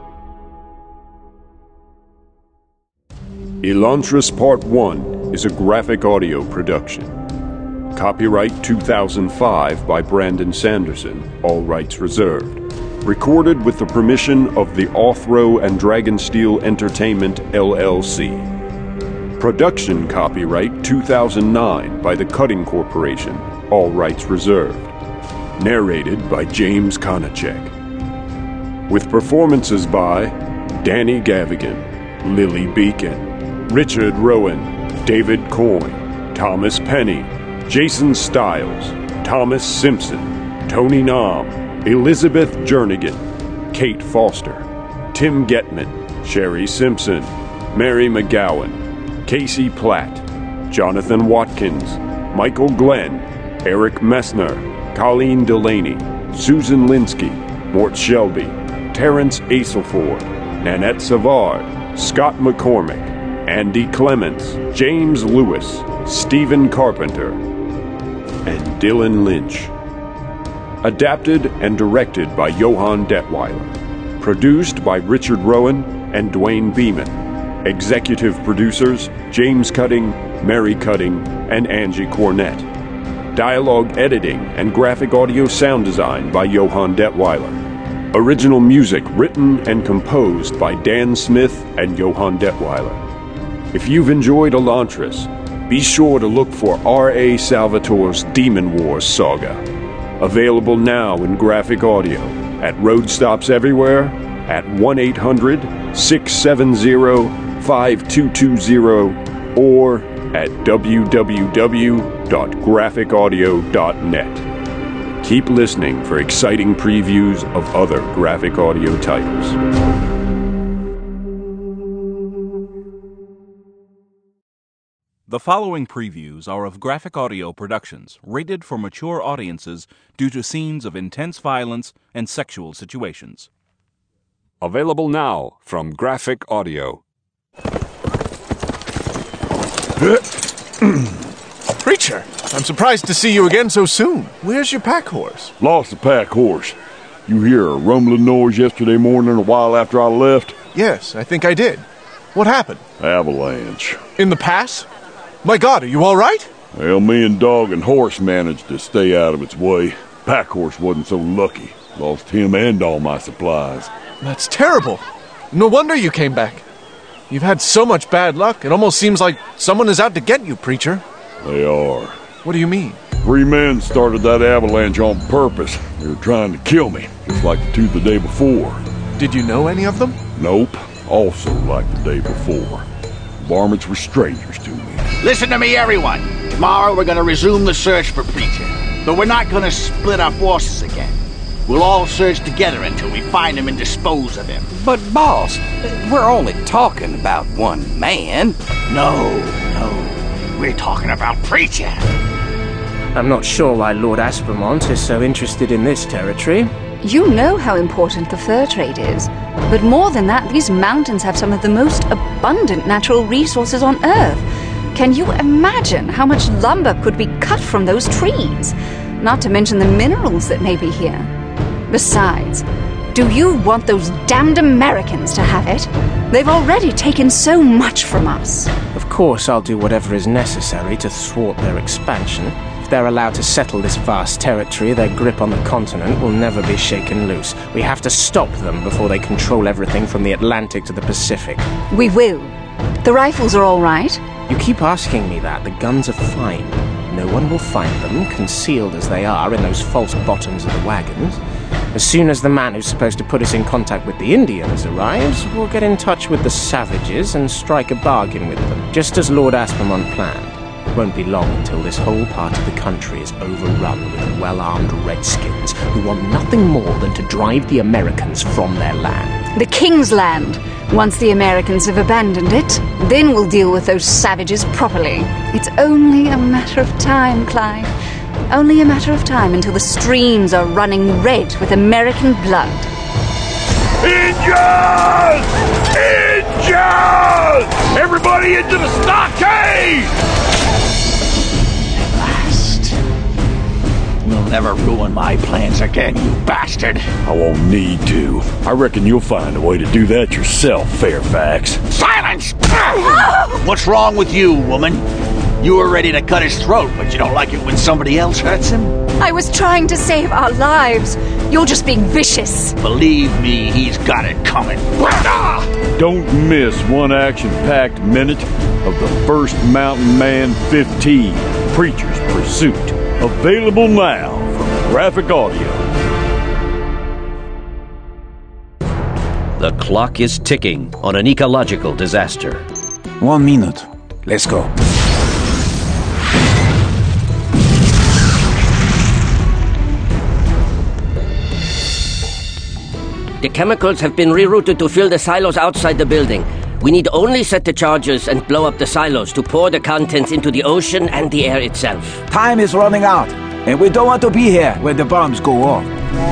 Elantris Part one is a graphic audio production. Copyright two thousand five by Brandon Sanderson, all rights reserved. Recorded with the permission of the Othro and Dragonsteel Entertainment, L L C. Production copyright two thousand nine by the Cutting Corporation, all rights reserved. Narrated by James Konachek. With performances by Danny Gavigan, Lily Beacon, Richard Rowan, David Coyne, Thomas Penny, Jason Stiles, Thomas Simpson, Tony Nam, Elizabeth Jernigan, Kate Foster, Tim Getman, Sherry Simpson, Mary McGowan, Casey Platt, Jonathan Watkins, Michael Glenn, Eric Messner, Colleen Delaney, Susan Linsky, Mort Shelby, Terrence Aselford, Nanette Savard, Scott McCormick, Andy Clements, James Lewis, Stephen Carpenter, and Dylan Lynch. Adapted and directed by Johann Detweiler. Produced by Richard Rowan and Dwayne Beeman. Executive producers James Cutting, Mary Cutting, and Angie Cornett. Dialogue editing and graphic audio sound design by Johann Detweiler. Original music written and composed by Dan Smith and Johann Detweiler. If you've enjoyed Elantris, be sure to look for R A Salvatore's Demon Wars saga. Available now in graphic audio at road stops everywhere, at one eight hundred, six seven zero, five two two zero, or at w w w dot graphic audio dot net. Keep listening for exciting previews of other graphic audio titles.
The following previews are of graphic audio productions rated for mature audiences due to scenes of intense violence and sexual situations.
Available now from Graphic Audio.
Preacher, I'm surprised to see you again so soon. Where's your pack horse?
Lost the pack horse. You hear a rumbling noise yesterday morning a while after I left?
Yes, I think I did. What happened?
Avalanche.
In the pass? My God, are you all right?
Well, me and dog and horse managed to stay out of its way. Pack horse wasn't so lucky. Lost him and all my supplies.
That's terrible. No wonder you came back. You've had so much bad luck, it almost seems like someone is out to get you, Preacher.
They are.
What do you mean?
Three men started that avalanche on purpose. They were trying to kill me, just like the two the day before.
Did you know any of them?
Nope. Also like the day before. Varmints were strangers to me.
Listen to me, everyone. Tomorrow we're going to resume the search for Preacher. But we're not going to split our forces again. We'll all search together until we find him and dispose of him.
But, boss, we're only talking about one man.
No, no. We're talking about Preacher.
I'm not sure why Lord Aspermont is so interested in this territory.
You know how important the fur trade is. But more than that, these mountains have some of the most abundant natural resources on Earth. Can you imagine how much lumber could be cut from those trees? Not to mention the minerals that may be here. Besides, do you want those damned Americans to have it? They've already taken so much from us.
Of course, I'll do whatever is necessary to thwart their expansion. If they're allowed to settle this vast territory, their grip on the continent will never be shaken loose. We have to stop them before they control everything from the Atlantic to the Pacific.
We will. The rifles are all right.
You keep asking me that. The guns are fine. No one will find them, concealed as they are in those false bottoms of the wagons. As soon as the man who's supposed to put us in contact with the Indians arrives, we'll get in touch with the savages and strike a bargain with them, just as Lord Aspermont planned. It won't be long until this whole part of the country is overrun with well-armed redskins who want nothing more than to drive the Americans from their land.
The King's land. Once the Americans have abandoned it, then we'll deal with those savages properly. It's only a matter of time, Clyde. Only a matter of time until the streams are running red with American blood.
Injuns! Injuns! Everybody into the stockade!
At last. We'll
never ruin my plans again, you bastard.
I won't need to. I reckon you'll find a way to do that yourself, Fairfax.
Silence! What's wrong with you, woman? You were ready to cut his throat, but you don't like it when somebody else hurts him?
I was trying to save our lives. You're just being vicious.
Believe me, he's got it coming.
Don't miss one action-packed minute of the first Mountain Man fifteen, Preacher's Pursuit. Available now from Graphic Audio.
The clock is ticking on an ecological disaster.
One minute. Let's go.
The chemicals have been rerouted to fill the silos outside the building. We need only set the charges and blow up the silos to pour the contents into the ocean and the air itself.
Time is running out, and we don't want to be here when the bombs go off.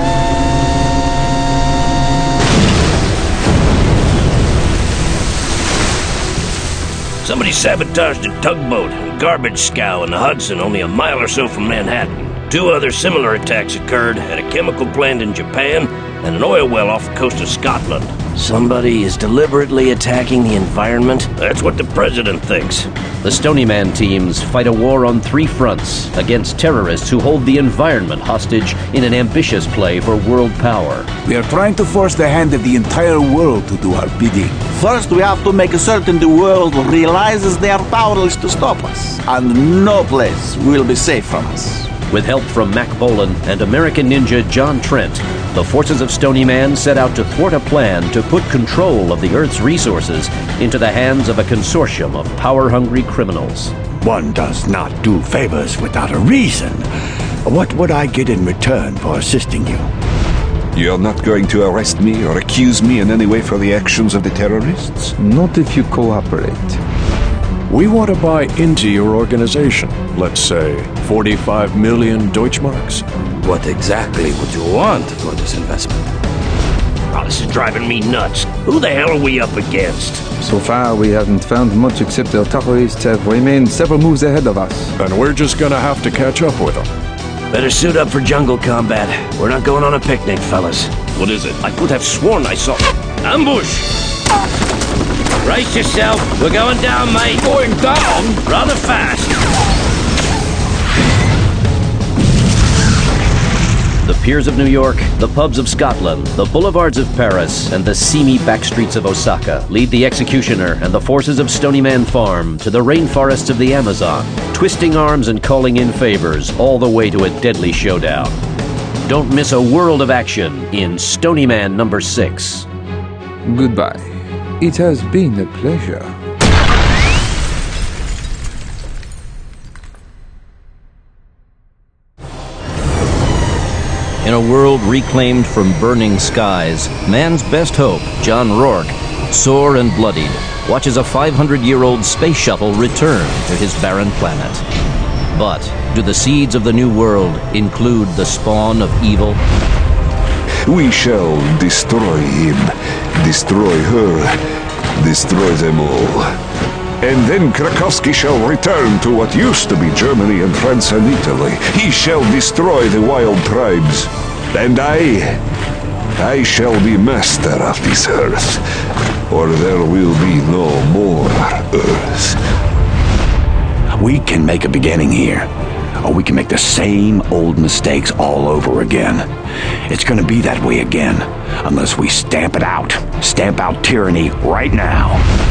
Somebody sabotaged a tugboat and garbage scow in the Hudson only a mile or so from Manhattan. Two other similar attacks occurred at a chemical plant in Japan and an oil well off the coast of Scotland. Somebody is deliberately attacking the environment? That's what the president thinks.
The Stony Man teams fight a war on three fronts against terrorists who hold the environment hostage in an ambitious play for world power.
We are trying to force the hand of the entire world to do our bidding.
First, we have to make certain the world realizes they are powerless to stop us, and no place will be safe from us.
With help from Mac Bolan and American ninja John Trent, the forces of Stony Man set out to thwart a plan to put control of the Earth's resources into the hands of a consortium of power-hungry criminals.
One does not do favors without a reason. What would I get in return for assisting you?
You're not going to arrest me or accuse me in any way for the actions of the terrorists?
Not if you cooperate.
We want to buy into your organization. Let's say forty-five million Deutschmarks.
What exactly would you want for this investment?
Oh, this is driving me nuts. Who the hell are we up against?
So far, we haven't found much except the terrorists have remained several moves ahead of us.
And we're just gonna have to catch up with them.
Better suit up for jungle combat. We're not going on a picnic, fellas. What is it? I could have sworn I saw... Ambush! Brace yourself. We're going down, mate.
Going down?
Rather fast.
The piers of New York, the pubs of Scotland, the boulevards of Paris, and the seamy back streets of Osaka lead the executioner and the forces of Stony Man Farm to the rainforests of the Amazon, twisting arms and calling in favors all the way to a deadly showdown. Don't miss a world of action in Stony Man number six.
Goodbye. It has been a pleasure.
In a world reclaimed from burning skies, man's best hope, John Rourke, sore and bloodied, watches a five hundred year old space shuttle return to his barren planet. But do the seeds of the new world include the spawn of evil?
We shall destroy him, destroy her, destroy them all. And then Krakowski shall return to what used to be Germany and France and Italy. He shall destroy the wild tribes. And I, I shall be master of this earth, or there will be no more earth.
We can make a beginning here, or we can make the same old mistakes all over again. It's gonna be that way again, unless we stamp it out. Stamp out tyranny right now.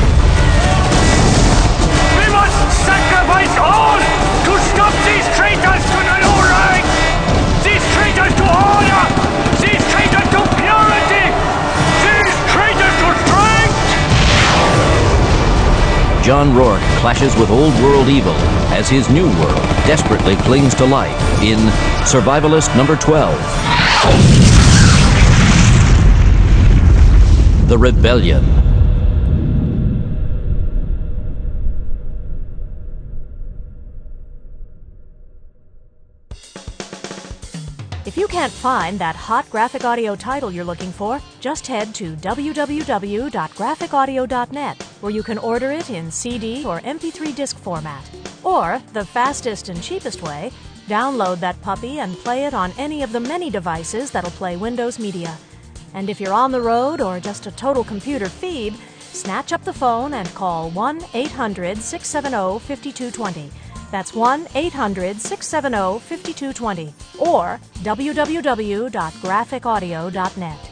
We must sacrifice all to stop these traitors to the new rank! These traitors to honor! These traitors to purity! These traitors to strength!
John Rourke clashes with old world evil as his new world desperately clings to life in Survivalist number twelve. The Rebellion.
If you can't find that hot graphic audio title you're looking for, just head to w w w dot graphic audio dot net, where you can order it in C D or M P three disc format. Or, the fastest and cheapest way, Download that puppy and play it on any of the many devices that'll play Windows Media. And if you're on the road or just a total computer feed, snatch up the phone and call one eight hundred, six seven zero, five two two zero. That's one eight hundred, six seven zero, five two two zero or w w w dot graphic audio dot net.